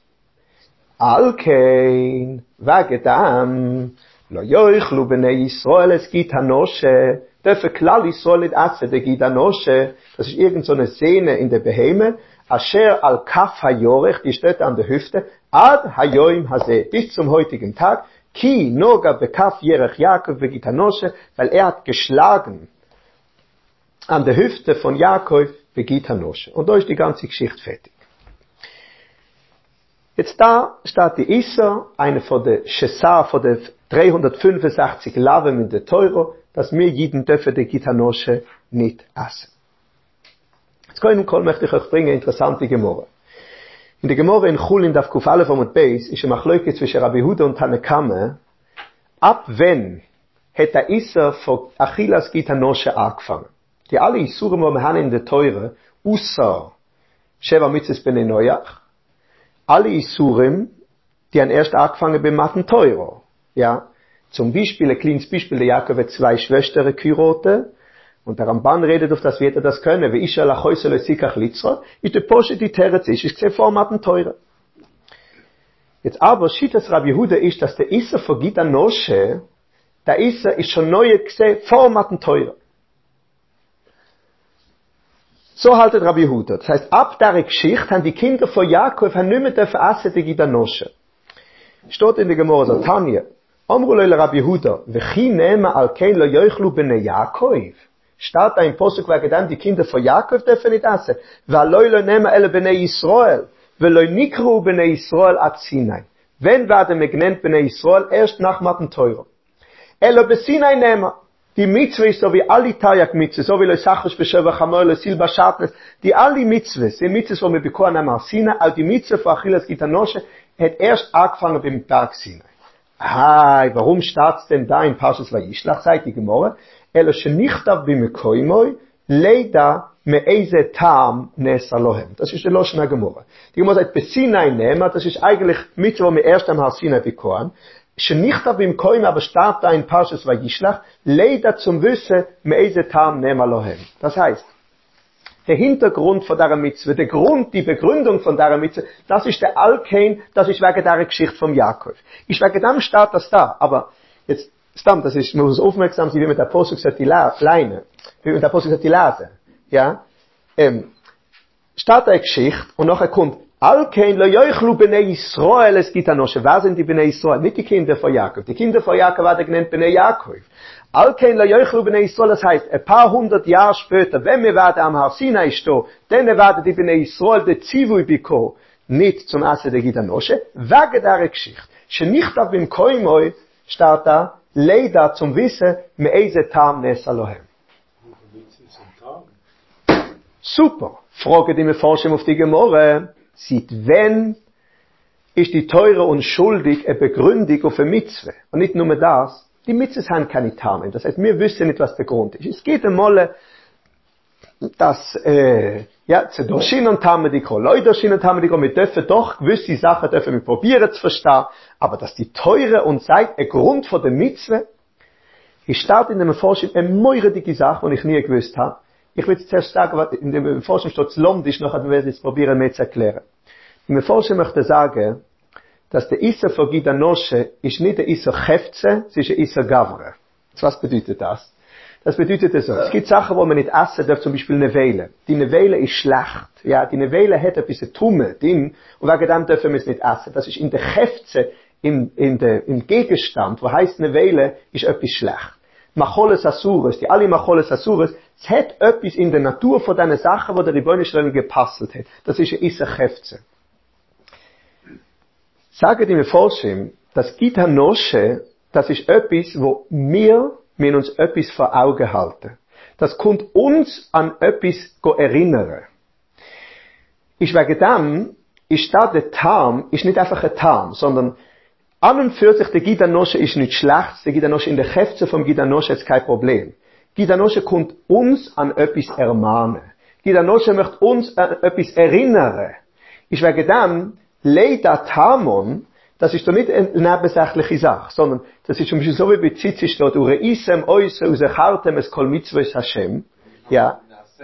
Alkein, Vagedam, Lo Yoichlu Bnei Yisrael es Gitanoshe, dürfen Klal Yisrael nicht essen, der Gitanoshe, das ist irgend so eine Szene in der Beheme, Asher al Kaf Hayorech, die steht an der Hüfte, Ad Hayoim Hazeh, bis zum heutigen Tag, Ki Noga Bekaf Yerech Jakob Vegitanoshe, weil er hat geschlagen an der Hüfte von Jakob Vegitanoshe. Und da ist die ganze Geschichte fertig. Jetzt da steht die Issa, eine von der Shesar, von der 365 Lavem in der Teuro, dass wir jeden dürfen die Gitanoshe nicht essen. Jetzt möchte ich euch bringen, interessante Gemorre. In der Gemorre in Chulin Daf Kuf Aleph Amud Beis ist eine Machleuke zwischen Rabbi Huda und Tanekame, ab wenn hat der Issa von Achilas Gitanoshe angefangen. Die alle Isurim, die wir haben in der Teure, außer Sheva Mitzvahs Bnei Noach, alle Isurim, die haben erst angefangen beim Matan Teuro. Ja, zum Beispiel, ein kleines Beispiel, der Jakob hat 2 Schwestern Kyrote, und der Ramban redet auf das, wird er das können, wie Isha Lachoise Lesikach Litzra, ist der Posche die Teretz ist, ich sehe vor Matan Teuro. Jetzt aber, Shittas Rabbi Yehuda ist, dass der Issa von Gitanoshe, der Issa ist schon neu gesehen vor Matan Teuro. So haltet Rabbi Yehuda. Das heißt, ab der Geschichte haben die Kinder von Jakob nicht mehr dürfen essen, die Gitanoshe. Steht in der Gemara, so Tanja, Amru leile Rabbi Yehuda, Vechi nema al kein lo yoichlu bnei Jakob. Steht da im Posuk, wegen dem die Kinder von Jakob dürfen nicht essen. Weil lo nema ele bnei Yisrael, weil lo nikru bnei Yisrael at Sinai. Wenn werden wir genannt bnei Yisrael? Erst nach Matan Teuro. Elo be Sinai nema. Die Mitzvah ist so wie alle Tayak-Mitzvah, so wie Leusachos Besheva Chamol, Silba Shatnes, die alle Mitzvah sind Mitzvahs, wo wir bekommen haben als Sinai, aber die Mitzvah von Achilas Gitanoshe hat erst angefangen beim Tag Sinai. Warum steht's denn da in Parshas Vayishlach, sagt die Gemorre, Elo shenichtav b'mekoimoy, leida me'eze tam nes Alohem. Das ist der Loshon der Gemorre. Die Gemorre sagt, Besinai nema, das ist eigentlich Mitzvah, wo wir erst einmal Sinai bekommen, shenichtav b'mekoimoy, aber steht da in Parshas Vayishlach, leida zum Wissen, me'eze tam nes Alohem. Das heißt, der Hintergrund von der Mitzvah, der Grund, die Begründung von der Mitzvah, das ist der Alkein, das ist wegen der Geschichte vom Jakob. Ich wegen dem steht das da, aber jetzt, das ist, man muss aufmerksam sein, wie mit der Apostel sagt, die Leine, wie mit der Apostel sagt, die Lase, ja, steht eine Geschichte, und nachher kommt, Alkein lo yoichlu bnei Israel es Gita Noshe. Wer sind die Bnei Israel? Nicht die Kinder von Jakob. Die Kinder von Jakob werden genannt Bnei Jakob. Alkein lo yoichlu bnei Israel, das heißt, ein paar hundert Jahre später, wenn wir werden am Har Sinai stehen, dann werden die Bnei Israel de Zivui bekommen, nicht zum Essen der Gita Noshe, wegen dieser Geschichte. Nicht auf dem Koimoi steht da, leider zum Wissen, me eise Tam nes Alohem. Super. Frage, die wir forschen auf die Gemorre. Seit wann ist die Teure und schuldig eine Begründung auf eine Mitzwe? Und nicht nur das, die Mitzwes haben keine Tamen. Das heißt, wir wissen nicht, was der Grund ist. Es geht einmal, dass, Zedoshin und Tamediko, Leudoshin und Tamediko, wir dürfen doch gewisse Sachen dürfen wir probieren zu verstehen, aber dass die Teure und Seid ein Grund von der Mitzwe, ich starte in dem Forschung eine meurige Sache, die ich nie gewusst habe. Ich will zuerst sagen, was in dem Forschung steht, Zlomd ist noch, dann werde ich es probieren, mir zu erklären. In der Forschung möchte ich sagen, dass der Isser von Gita Noshe ist nicht der Isser Chefze, es ist der Isser Gavre. Was bedeutet das? Das bedeutet so. Es gibt Sachen, wo man nicht essen darf, zum Beispiel Nevele. Die Nevele ist schlecht. Ja, die Nevele hat ein bisschen Tumme drin, und wegen dem dürfen wir es nicht essen. Das ist in der Chefze, im Gegenstand, wo heißt Nevele, ist etwas schlecht. Macholes Asures, die alle Macholes Asures, es hat etwas in der Natur von diesen Sachen, wo der Rebbeinu Shalom gepasselt hat. Das ist ein Isser Chefze. Sagen die mir vorstellen, dass Gita Noshe, das ist etwas, wo wir uns etwas vor Augen halten. Das kommt uns an etwas erinnern. Ist wegen dem, ist da der Tam, ist nicht einfach ein Tam, sondern an und für sich, der Gita Noshe ist nicht schlecht, der Gita Noshe in der Chefze vom Gita Noshe ist kein Problem. Gita Noshe kommt uns an etwas ermahnen. Gita Noshe möchte uns an etwas erinnern. Ist wegen dem, Leida Tamon, das ist doch nicht eine nebensächliche Sache, sondern das ist zum Beispiel so wie bei Tzitzi steht, Ure Isem, Oise, Usechartem, es Kol Mitzvahs Hashem. Ja.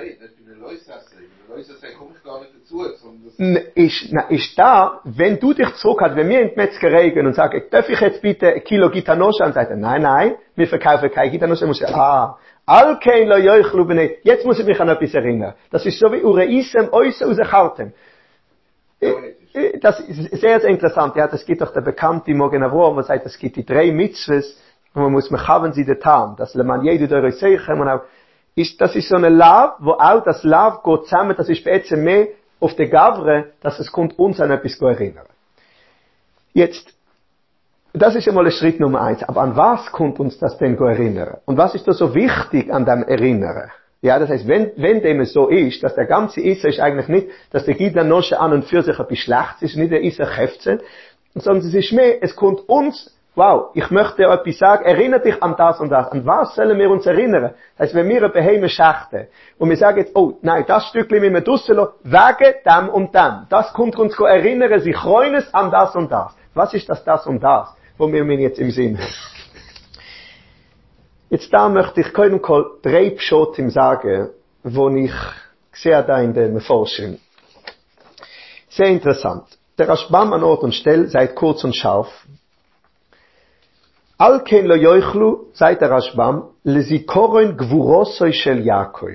Ist da, wenn du dich zurückhältst, wenn wir in die Metzgerei gehen und sagen, darf ich jetzt bitte ein Kilo Gita Noshe? Und sagt er, nein, wir verkaufen keine Gita Noshe. Muss ich sagen, Alkein lo yoichlu bnei, jetzt muss ich mich an etwas erinnern. Das ist so wie Ure Isem, Oise, Usechartem. Das ist sehr, sehr interessant. Ja, das gibt doch der bekannte Mogen Avroam, wo sagt, es gibt die 3 Mitzvahs, und man muss mechaven sie getan. Das leman jedu deure Seichem, und auch, das ist so eine Lav, wo auch das Lav geht zusammen, das ist bei mehr auf der Gavre, dass es kommt uns an etwas zu erinnern. Jetzt, das ist einmal Schritt Nummer 1. Aber an was kommt uns das denn zu erinnern? Und was ist da so wichtig an dem Erinnern? Ja, das heißt, wenn dem es so ist, dass der ganze Isser ist eigentlich nicht, dass der Gita Noshe an und für sich etwas Schlechtes ist, nicht der Isser Chefze, sondern es ist mehr, es kommt uns, wow, ich möchte dir etwas sagen, erinnere dich an das und das. An was sollen wir uns erinnern? Das heißt, wenn wir eine Beheime schächten und wir sagen jetzt, oh, nein, das Stückchen müssen wir draussen lassen, wegen dem und dem. Das kommt uns zu erinnern, sich freuen es an das und das. Was ist das und das, wo wir mir jetzt im Sinn haben? Jetzt da möchte ich keinem 3 Pschotim sagen, wo ich sehe da in der Forschung. Sehr interessant. Der Rashbam an Ort und Stelle seid kurz und scharf. Alkein lo yoichlu, sagt der Rashbam, lezikoron gvurosoi shel Yaakov.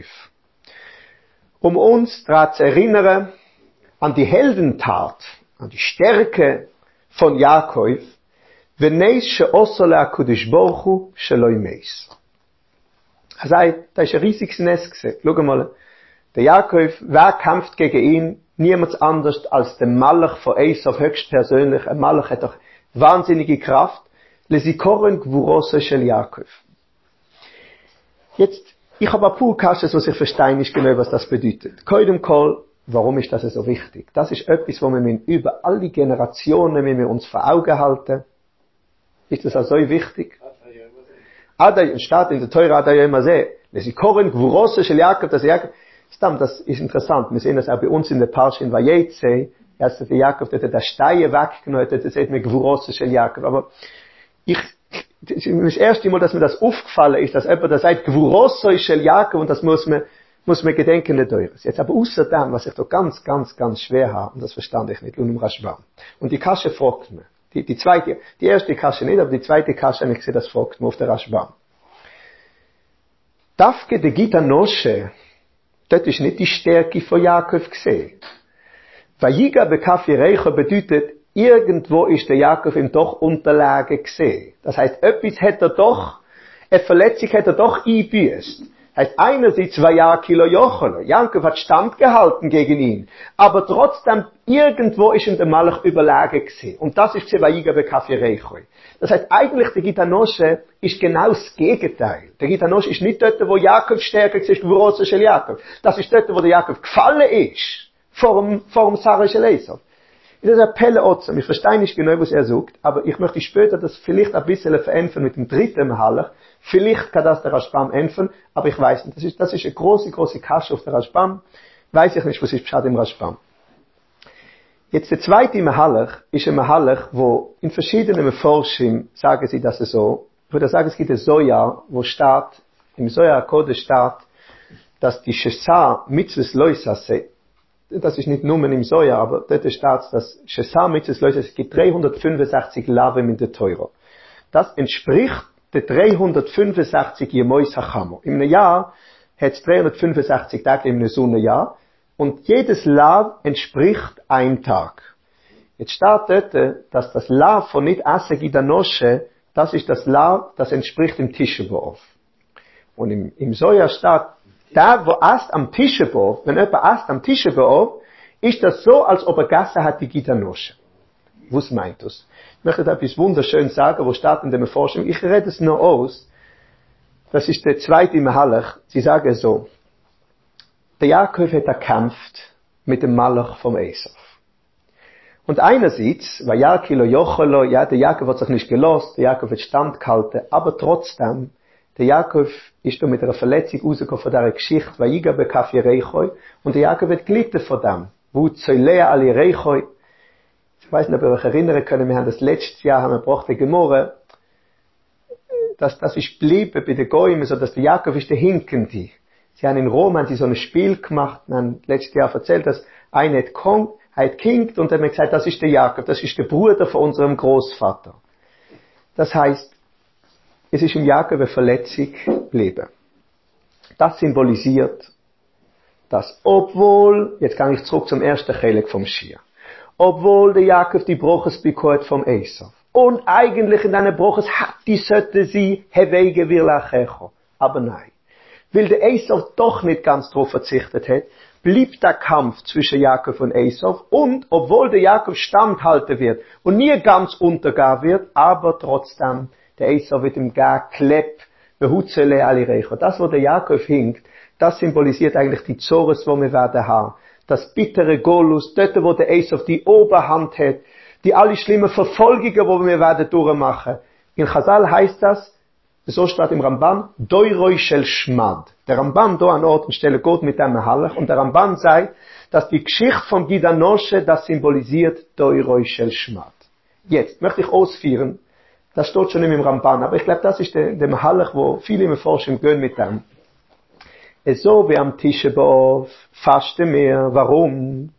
Uns daran zu erinnern an die Heldentat, an die Stärke von Yaakov, Veneis she'osole HaKadosh Baruch Hu shelo imeis. Er sagt, da ist ein riesiges Nest gesehen. Schau mal, der Jakob, wer kämpft gegen ihn? Niemand anders als der Malach von Esav höchstpersönlich. Ein Malach hat doch wahnsinnige Kraft. Lesikoren gvurose shel Jakob. Jetzt, ich habe ein paar Kasches, was ich verstehe nicht genau, was das bedeutet. Koidem Kol, warum ist das so wichtig? Das ist etwas, wo wir über alle Generationen, wenn wir uns vor Augen halten. Ist das also so wichtig? Steht in der Teure Adaya immer sehr. Lesikoren gvurose shel Jakob, das ist interessant. Wir sehen das auch bei uns in der Parsha in Vayetze. Erst der Jakob, der das Steine weggenommen hat, das sieht mir gvurose shel Jakob. Aber das erste Mal, dass mir das aufgefallen ist, dass jemand da sagt, gvurose shel Jakob, und das muss man gedenken der Teures. Jetzt aber außerdem, was ich da ganz, ganz, ganz schwer habe, und das verstand ich nicht, Lunum Rashbam. Und die Kasche fragt mir. Die erste Kasche nicht, aber die zweite Kasche, ich sehe, das fragt mir auf der Rashbam. Dafke de Gita Noshe, das ist nicht die Stärke von Jakob gesehen. Vayiga bekafirecho bedeutet, irgendwo ist der Jakob ihm doch unterlegen gesehen. Das heißt, etwas hat er doch, eine Verletzung hat er doch eingebüßt. Heißt, einerseits war Jakilo Jochelo. Jakob hat standgehalten gegen ihn. Aber trotzdem, irgendwo ist ihm der Malach überlegen gewesen. Und das ist Vayiga bekafirecho. Das heißt, eigentlich der Gitanosche ist genau das Gegenteil. Der Gitanosche ist nicht dort, wo Jakob stärker ist, wo Rosa Shel Jakob. Das ist dort, wo der Jakob gefallen ist. Vor dem Sarah Shel Esau. Das ist ein Pelle Otzam. Ich verstehe nicht genau, was er sagt, aber ich möchte später das vielleicht ein bisschen verämpfen mit dem dritten Mahalach. Vielleicht kann das der Rashbam ämpfen, aber ich weiß nicht. Das ist eine große Kasche auf der Rashbam. Weiß ich nicht, was ist Pschad im Rashbam. Jetzt der zweite Mahalach ist ein Mahalach, wo in verschiedenen Forschungen sagen sie das so. Ich würde sagen, es gibt ein Zohar, wo steht, im Zohar Kodesh steht, dass die Shesar Mitzvahs Loisase, das ist nicht nur im Zohar, aber dort steht, dass Shesar Mitzvahs Loisase, es gibt 365 Lavim in der Teure. Das entspricht der 365 Yemois Hachamo. In einem Jahr hat es 365 Tage in einem Sonnenjahr. Und jedes Lav entspricht einem Tag. Jetzt steht dort, dass das Lav von nicht Asse Gidanosche, das ist das Lav, das entspricht dem Tisha B'Av. Und im Zohar steht, da wo asst am Tisha B'Av, wenn jemand asst am Tisha B'Av, ist das so, als ob er Gasse hat die Gidanosche. Was meint das? Ich möchte da etwas wunderschön sagen, wo steht in der Forschung. Ich rede es nur aus. Das ist der zweite Mahalach. Sie sagen so, der Jakob hat erkämpft mit dem Malach vom Esau. Und einerseits, weil Jakilo Jochelo, ja, der Jakob hat sich nicht gelost, der Jakob hat standgehalten, aber trotzdem, der Jakob ist da mit einer Verletzung rausgekommen von dieser Geschichte, weil Yiga bekafi Reichoi, und der Jakob hat gelitten von dem. Wo Zoilea ali Reichoi. Ich weiß nicht, ob ihr euch erinnern könnt, wir haben das letztes Jahr, haben wir gebracht, der Gemorre, das ist geblieben bei den Goyim, so dass der Jakob ist der Hinkende. Sie haben in Rom so ein Spiel gemacht, und haben letztes Jahr erzählt, dass einer hat gehinkt und dann haben gesagt, das ist der Jakob, das ist der Bruder von unserem Großvater. Das heißt, es ist im Jakob eine Verletzung geblieben. Das symbolisiert, dass obwohl, jetzt gehe ich zurück zum ersten Chelik vom Schir, obwohl der Jakob die Broches bekommt vom Esau und eigentlich in deiner Broches hat die sollte sie hewege wirlachecho, aber nein. Weil der Esau doch nicht ganz darauf verzichtet hat, blieb der Kampf zwischen Jakob und Esau und, obwohl der Jakob standhalten wird und nie ganz untergehen wird, aber trotzdem, der Esau wird ihm gar klepp, behutzele alirecho. Das, wo der Jakob hinkt, das symbolisiert eigentlich die Zores, wo wir werden haben. Das bittere Golus, dort, wo der Esau die Oberhand hat, die alle schlimmen Verfolgungen, wo wir werden durchmachen. In Chazal heißt das, so steht im Ramban, Doiroi shel Shmad. Der Ramban da an Ort und Stelle geht mit dem Mahalach und der Ramban sagt, dass die Geschichte von Gidanosche das symbolisiert Doiroi shel Shmad. Jetzt möchte ich ausführen, das steht schon im Ramban, aber ich glaube, das ist der Mahalach, wo viele im Forschung gehen mit dem. Es so wie am Tisha B'Av, faste mehr, warum?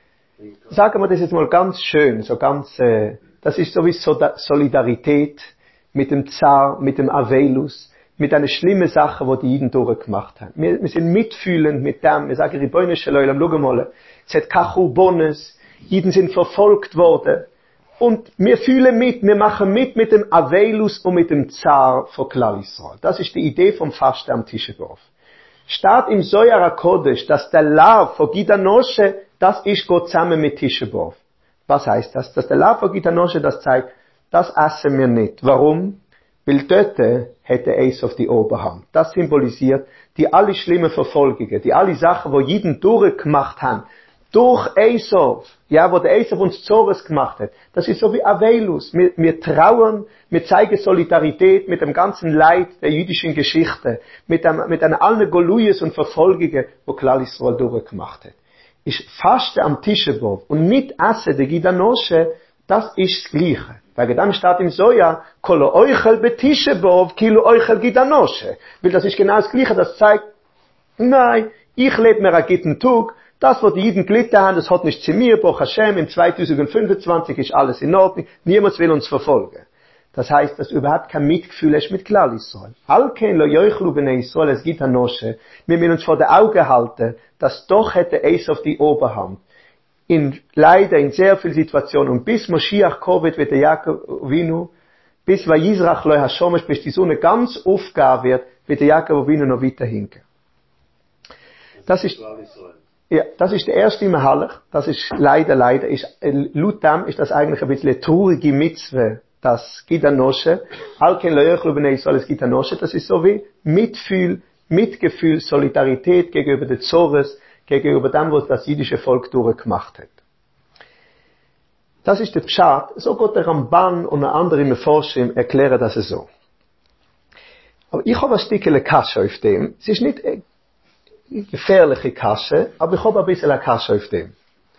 Sagen wir das jetzt mal ganz schön, so ganz, das ist so wie Solidarität mit dem Zar, mit dem Avelus, mit einer schlimmen Sache, die Jiden durchgemacht haben. Wir sind mitfühlend mit dem, wir sagen, Ribono shel Olam, schau mal, es hat Kachurbones, Jiden sind verfolgt worden, und wir fühlen mit, wir machen mit dem Avelus und mit dem Zar von Klal Yisrael. Das ist die Idee vom Fasten am Tisha B'Av. Steht im Zohar HaKodesh, dass der Lav von Gidanosche, das ist Gott zusammen mit Tisha B'Av. Was heißt das? Dass der Lav von Gidanosche das zeigt, das essen wir nicht. Warum? Weil dort hat der Esau die Oberhand. Das symbolisiert die alle schlimmen Verfolgungen, die alle Sachen, wo Jiden durchgemacht haben, durch Esau, ja, wo der Esau uns Zores gemacht hat. Das ist so wie Avelus. Wir trauern, wir zeigen Solidarität mit dem ganzen Leid der jüdischen Geschichte, mit einer allen Goluyes und Verfolgungen, wo Klal Yisrael durchgemacht hat. Ich faste am Tisha B'Av und nicht esse der Gidanosche, das ist das Gleiche. Weil dann steht im Zohar, kolo euchel betisha b'Av, kilo euchel Gidanosche. Weil das ist genau das Gleiche, das zeigt, nein, ich lebe mir einen guten Tag, das, was die Jiden gelitten haben, das hat nicht zu mir, Baruch Hashem, im 2025 ist alles in Ordnung, niemand will uns verfolgen. Das heißt, dass du überhaupt kein Mitgefühl hast mit Klal Yisrael. Alken lo yoichlu bnei Yisrael es Gidanosche, wir müssen uns vor den Augen halten, dass doch hätte Esau die Oberhand. leider in sehr vielen Situationen, und bis Moschiach Covid wird der Jakob Avinu, bis Vayizrach lo hashomesh, bis die Sonne ganz aufgehen wird der Jakob Avinu noch weiter hinken. Das ist der erste Mahalach, das ist leider, laut dem ist das eigentlich ein bisschen eine traurige Mitzwe, das Gidanosche, Alken Leochlu Bnei Israel es Gidanosche, das ist so wie Mitgefühl, Solidarität gegenüber den Zores, gegenüber dem, was das jüdische Volk durchgemacht hat. Das ist der Pshat, so Gott der Ramban und andere Meforschim erklären das so. Aber ich habe ein Stückchen Kasche auf dem, es ist nicht eine gefährliche Kasche, aber ich habe ein bisschen eine Kasche auf dem.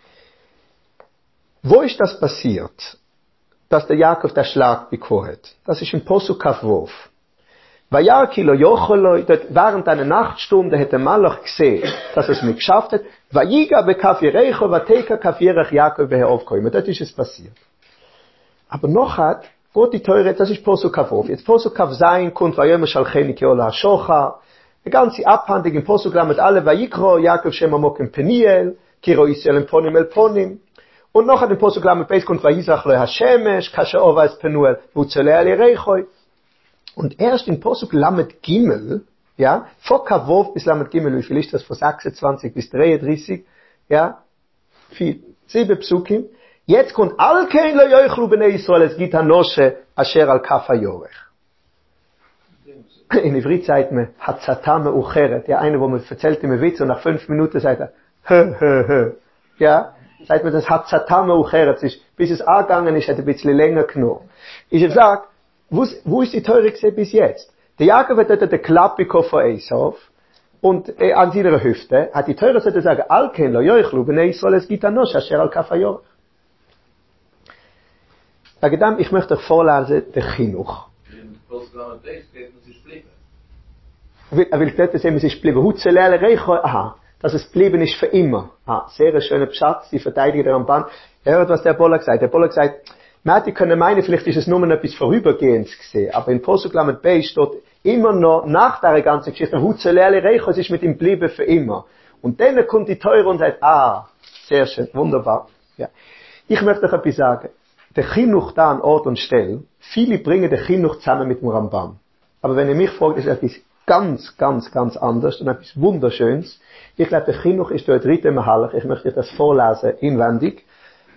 Wo ist das passiert, dass der Jakob der Schlag bekommen hat? Das ist im Posuk Kavwov. Vayarkilo Yocholoi, dort während einer Nachtstunde hat der Malach gesehen, dass es nicht geschafft hat. Vayiga bekafirecho, vateka kafirech Jakob beheofkoim. Dort ist es passiert. Aber noch hat Gott die Teure, das ist Posuk Kavov. Jetzt Posuk Kav sein kommt, Vayomer Shalcheni Keola Hashocha. Die ganze Abhandlung im Posuk mit alle Vayikro, Jakob Shemamokim Peniel, Kiro Israel Ponim El Ponim. Und noch hat den Posuk mit Beis kommt, Vayizrach Lo Hashemesh, Kasha Ovais Penuel, Vuzelea Lirechoi. Und erst in Posuk Lamed Gimel, ja, vor Kavov bis Lamed Gimel, wie viel ist das, von 26 bis 33, ja, 7 Psukim. Jetzt kommt Alkein lo yoichlu bnei Israel es git hanoshe asher al kaf hayorech. In Ivrit sagt man, Hatzata meucheret, ja, einer, wo man erzählt ihm einen Witz und nach 5 Minuten sagt er, ja, sagt man, das Hatzata meucheret ist, bis es angegangen ist, hat ein bisschen länger genommen. Ich habe gesagt, wo ist die Teure gesehen bis jetzt? Der Jakob hat dort den Klapp bekommen von Esau und an seiner Hüfte hat die Teure sollte sagen, Alken lo yoichlu bnei Israel es git hanoshe asher al kaf hayorech. Ich möchte euch vorlesen, den Chinuch. Er will dort sehen, es ist geblieben. Hutzelele Reicho, aha, dass es geblieben ist für immer. Ah, sehr schöner Pschatz, die Verteidiger der Ramban. Er hört, was der Boller gesagt hat. Der Boller gesagt, Mati können meinen, vielleicht ist es nur etwas Vorübergehendes gesehen, aber in Posuk Lamed Bey steht immer noch nach der ganzen Geschichte, Hutzelele Reicho, es ist mit ihm geblieben für immer. Und dann kommt die Teure und sagt, sehr schön, wunderbar. Ja. Ich möchte euch etwas sagen. Der Chinuch da an Ort und Stelle, viele bringen den Chinuch zusammen mit dem Rambam. Aber wenn ihr mich fragt, ist etwas ganz anders und etwas Wunderschönes. Ich glaube, der Chinuch ist der dritte Mahalach. Ich möchte das vorlesen, inwendig.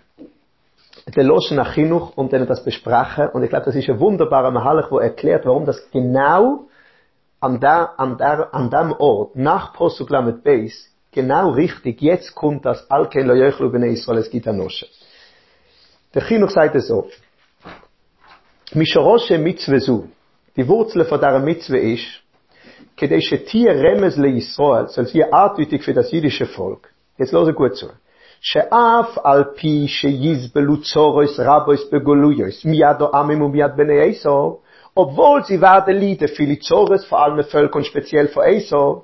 Der Loschen nach Chinuch und dann das besprechen. Und ich glaube, das ist ein wunderbarer Mahalach, wo erklärt, warum das genau an dem Ort, nach Posuk Lamed Beis, genau richtig, jetzt kommt das Alkein lo yoichlu bnei Israel es git hanoshe. Der Chinuch sagt es so. Mishoroshe Mitzwe zu. Die Wurzel von dieser Mitzwe ist, kedei shetir remes le Yisrael, soll sie artwütig für das jüdische Volk. Jetzt hören gut zu. She'af al pi sheyizbelu zorois rabois begoluyos, miyado amim und miyad bnei Esau, obwohl sie werden lieden viele Zores, vor allem Völker und speziell für Esau,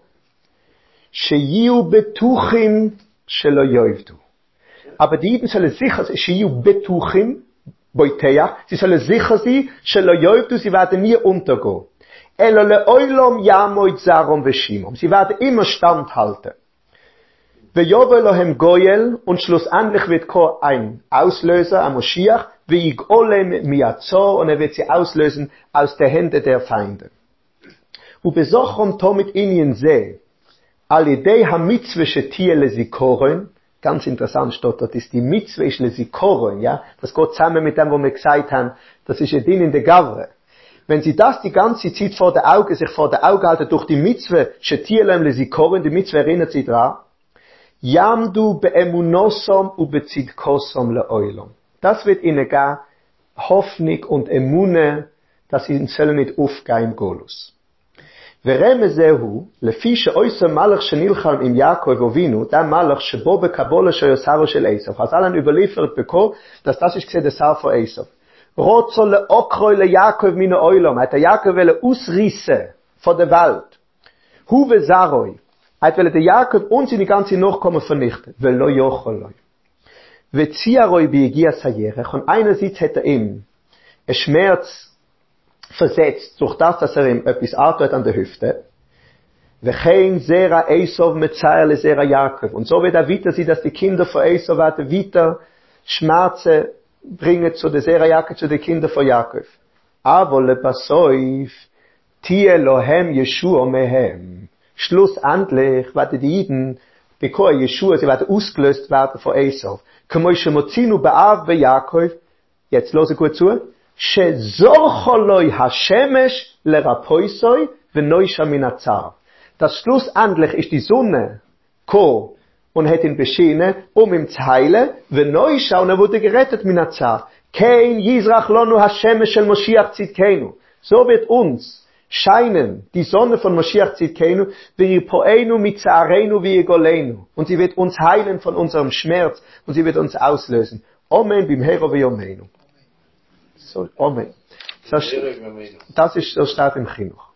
sheyiu betuchim shelo yoivdu. Aber die Juden sollen sicher sein, Shiyu betuchim, boiteach, sie sollen sicher sein, shelo yoivdu, sie werden nie untergehen. Elo leoilom yamoid zarom veshimom, sie werden immer standhalten. Veyovo Elohem goyel, und schlussendlich wird kommen ein Auslöser, ein Moschiach, veig olem miazor, und wird sie auslösen aus der Hände der Feinde. Ubesochom tomit inyen se, alidei hamitzve shetie lezikoren, ganz interessant steht dort, ist die Mitzwe ist lezikoren, ja, das geht zusammen mit dem, wo wir gesagt haben, das ist ein Ding in der Gavre. Wenn sie das die ganze Zeit sich vor der Augen halten, durch die Mitzwe, shetierlem lezikoren, die Mitzwe erinnert sie dran, Yamdu beemunosom u bezidkosom leoilom. Das wird ihnen geben Hoffnung und Emune, dass sie sollen nicht aufgehen im Golus. Veremezehu, lefi sheoyser Malach shenilcham im Jakob Avinu, der Malach shebo bekabole shoyosaro shel Esau. Has allen überliefert bekommen, dass das ist gesehen der Sar von Esau. Rotzo leokroi le Jakob mino oilom, hat der Jakob welle ausrissen von der Welt. Huve zaroi. Hat will der Jakob und seine ganze Nachkommen vernichten. Velo yocholoi. Veziaroi biegias hayerech. Und einerseits hat ihm ein Schmerz versetzt, durch das, dass ihm etwas antut an der Hüfte. Vechein Zera Esau Metzaer le Zera Jakob. Und so wird weiter sehen, dass die Kinder von Esau werden weiter Schmerzen bringen zu der Zera Jakob, zu den Kindern von Jakob. Aber le Basoif Tie Lohem Yeshua Mehem. Schlussendlich werden die Jiden bekommen Yeshua, sie werden ausgelöst werden von Esau. Kmoische Mozinu Be'av Be Jakob. Jetzt hören gut zu. Shezorcholoi Hashemesh lerapoisoi v'noisha minatzar. Das schlussendlich ist die Sonne gekommen und hat ihn beschienen, ihm zu heilen, v'noisha, und wurde gerettet minatzar. Kein Yizrach lonu Hashemesh shel Moshiach tzidkenu. So wird uns scheinen die Sonne von Moshiach tzidkenu, v'yipoenu mitzareinu v'yigolenu. Und sie wird uns heilen von unserem Schmerz und sie wird uns auslösen. Amen bimhero v'yomeinu. So, Amen. Das ist, so steht im Chinuch.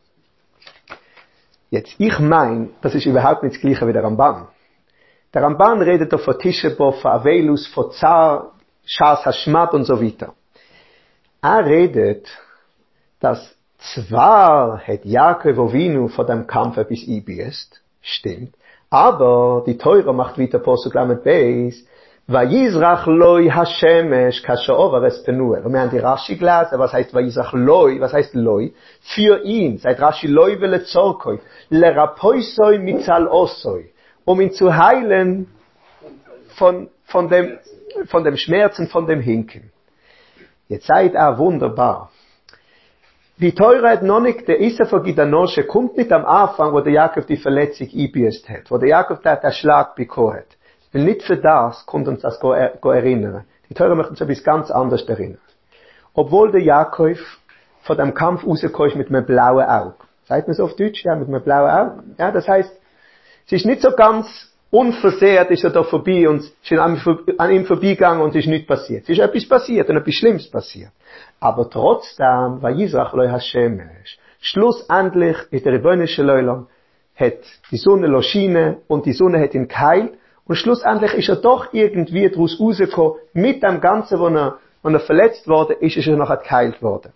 Jetzt, ich meine, das ist überhaupt nicht das Gleiche wie der Ramban. Der Ramban redet doch von Tishebo, von Avelus, von Zar, Shas Hashmat und so weiter. Er redet, dass zwar hat Jakob Avinu vor dem Kampf etwas eingebüßt, stimmt, aber die Teure macht weiter Posuk Lamed Beis, Vayizrach loi Hashemesh kashaover es penuel. Und wir haben die Rashi gelesen, was heißt Vayizrach loi, was heißt loi? Für ihn, seit Rashi loi vele zorkoi, lerapoisoi mitzal osoi, ihn zu heilen von dem Schmerzen, von dem Hinken. Jetzt seid ihr wunderbar. Die Teure hat noch nicht, der Issa von Gidanosche kommt nicht am Anfang, wo der Jakob die Verletzung eingebüßt hat, wo der Jakob da den Schlag bekommen hat. Weil nicht für das kommt uns das erinnern. Die Teure möchten uns etwas ganz anderes erinnern. Obwohl der Jakob von dem Kampf rausgekommen ist mit einem blauen Auge. Sagt man so auf Deutsch? Ja, mit einem blauen Auge. Ja, das heißt, es ist nicht so ganz unversehrt, ist er da vorbei und ist an ihm vorbeigegangen und es ist nichts passiert. Es ist etwas passiert und etwas Schlimmes passiert. Aber trotzdem, weil Yisrach loi Hashemesh, schlussendlich ist der Rebbeinu Shalom, hat die Sonne loschine und die Sonne hat ihn geheilt. Und schlussendlich ist er doch irgendwie daraus rausgekommen, mit dem Ganzen, wo er verletzt worden ist er noch geheilt worden.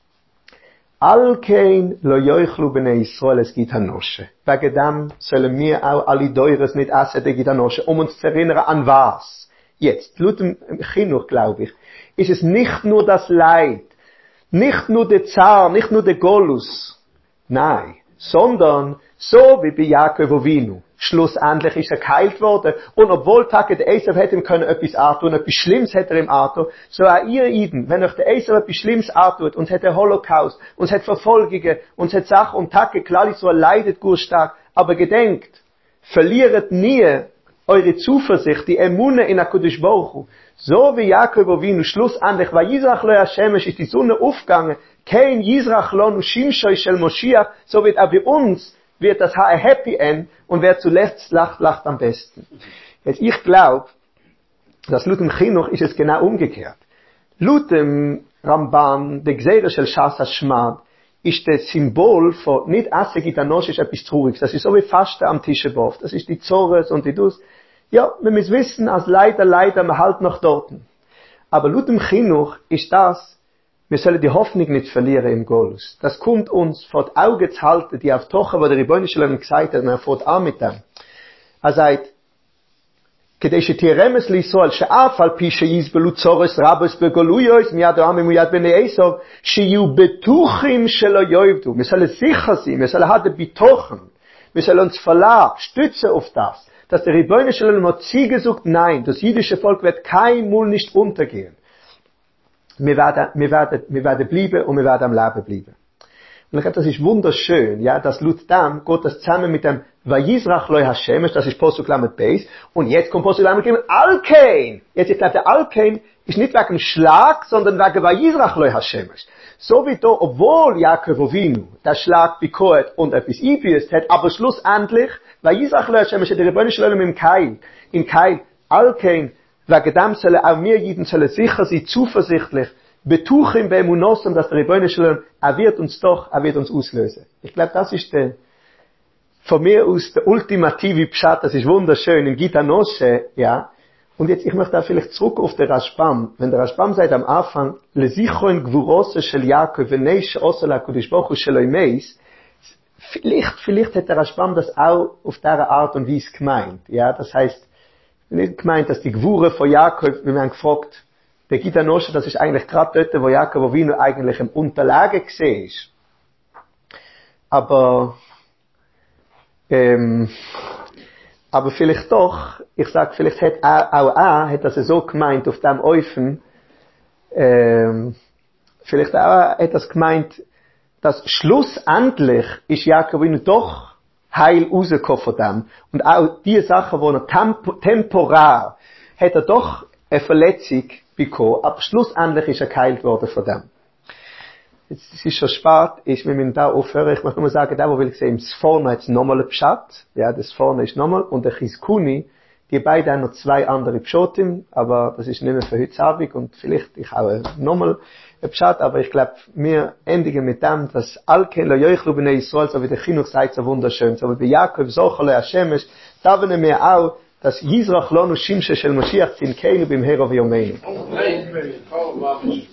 Al-Kein lo yoichlu b'nei Yisrael es Gidanosche. Wegen dem sollen wir auch alle Deures nicht essen, der Gidanosche, uns zu erinnern an was. Jetzt, laut dem Chinuch, glaube ich, ist es nicht nur das Leid, nicht nur der Zar, nicht nur der Golus, nein, sondern so wie bei Jakob Avinu. Schlussendlich ist er geheilt worden. Und obwohl Tage der Esau hätte ihm können etwas antun, etwas Schlimmes hätte er ihm antun, so auch ihr Iden, wenn euch der Esau etwas Schlimmes antut, und es hat der Holocaust, und es hat Verfolgungen, und es hat Sachen und Tage, klar ist so, er leidet gut stark, aber gedenkt, verliert nie eure Zuversicht, die Emune in HaKadosh Baruch Hu. So wie Jakob Avinu schlussendlich, weil Yisrach lo Hashemesh ist die Sonne aufgegangen, kein Yisrach lo nu Shimshoi shel Moshiach, so wird auch bei uns wird das ein Happy End und wer zuletzt lacht, lacht am besten. Jetzt, ich glaube, dass laut dem Chinuch ist es genau umgekehrt. Laut dem Ramban, der Gseira shel Shas Hashmad, ist das Symbol von nicht Essen Gidanosche ist etwas Trauriges. Das ist so wie Fasten am Tischebov. Das ist die Zores und die Dus. Ja, wir müssen wissen, als leider, wir halt noch dort. Aber laut dem Chinuch ist das, wir sollen die Hoffnung nicht verlieren im Golus. Das kommt uns vor die Augen zu halten, die auf Toche, wo der Rebbeinu Shalom gesagt hat, und er fährt an mit dem. Er sagt, כדי שתירמס לישראל שאף על פי שיסבלו צורס רבס בגלויות מיד העם ומיד בני עשיו שיהיו בטוחים שלא יאבדו. Wir sollen sicher sein, wir sollen haben betochen, wir sollen uns verlassen, stützen auf das, dass der Rebbeinu Shalom hat sie gesagt, nein, das jüdische Volk wird kein Mal nicht untergehen. Wir werden bleiben und wir werden am Leben bleiben. Und ich glaube, das ist wunderschön, ja, dass laut dem geht das zusammen mit dem Vayizrach loi Hashemesh, das ist Posuk Lamed Beis, und jetzt kommt Posuk Lamed Gimel, Al-Kein. Jetzt, ich glaube, der Al-Kein ist nicht wegen dem Schlag, sondern wegen Vayizrach loi Hashemesh. So wie da, obwohl Jakob Avinu der Schlag bekommen und etwas eingebüßt hat, aber schlussendlich, Vayizrach loi Hashemesh hat der Rebbeinu Shalom im Keil, Al-Kein, wegen dem sollen auch wir Jiden sollen sicher sein, zuversichtlich, betuchen bei Emunosam, dass der Rebbeinu Shalom, er wird uns auslösen. Ich glaube, das ist von mir aus der ultimative Pshat, das ist wunderschön, in Gita Noshe, ja. Und jetzt, ich möchte da vielleicht zurück auf den Rashbam. Wenn der Rashbam sagt am Anfang, Lesichoin Gvurose shel Yaakov, Veneish Osel HaKadosh Baruch Hu Shelo Imeis, vielleicht hat der Rashbam das auch auf diese Art und Weise gemeint. Ja, das heißt, nicht gemeint, dass die Gewure von Jakob, wenn man gefragt, der Gita Nosche, das ist eigentlich gerade dort, wo Jakob Avinu eigentlich im Unterlage gesehen ist. Aber vielleicht doch, ich sag, vielleicht hat hat das so gemeint auf dem Eufen, vielleicht auch hat das gemeint, dass schlussendlich ist Jakob Avinu doch heil rausgekommen von dem. Und auch die Sachen, wo er temporär, hat er doch eine Verletzung bekommen, aber schlussendlich ist er geheilt worden von dem. Es ist schon spät, wir müssen da aufhören. Ich möchte nur sagen, da wo will ich sehen, das vorne hat nochmal ein Pshat, ja, das vorne ist nochmal, und der Chizkuni, die beiden haben noch 2 andere Pshotim, aber das ist nicht mehr für heute Abend, und vielleicht ich auch nochmal ein Pshat, aber ich glaube, wir endigen mit dem, dass Alken lo yoichlu b'nei Yisrael, so wie der Chinuch sagt, so wunderschön, so wie bei Jakob, so chole Hashemesh, da wollen wir auch, dass Yizrach lonu Shimshe shel Moshiach zinkeinu bim Hero v'yomeinu.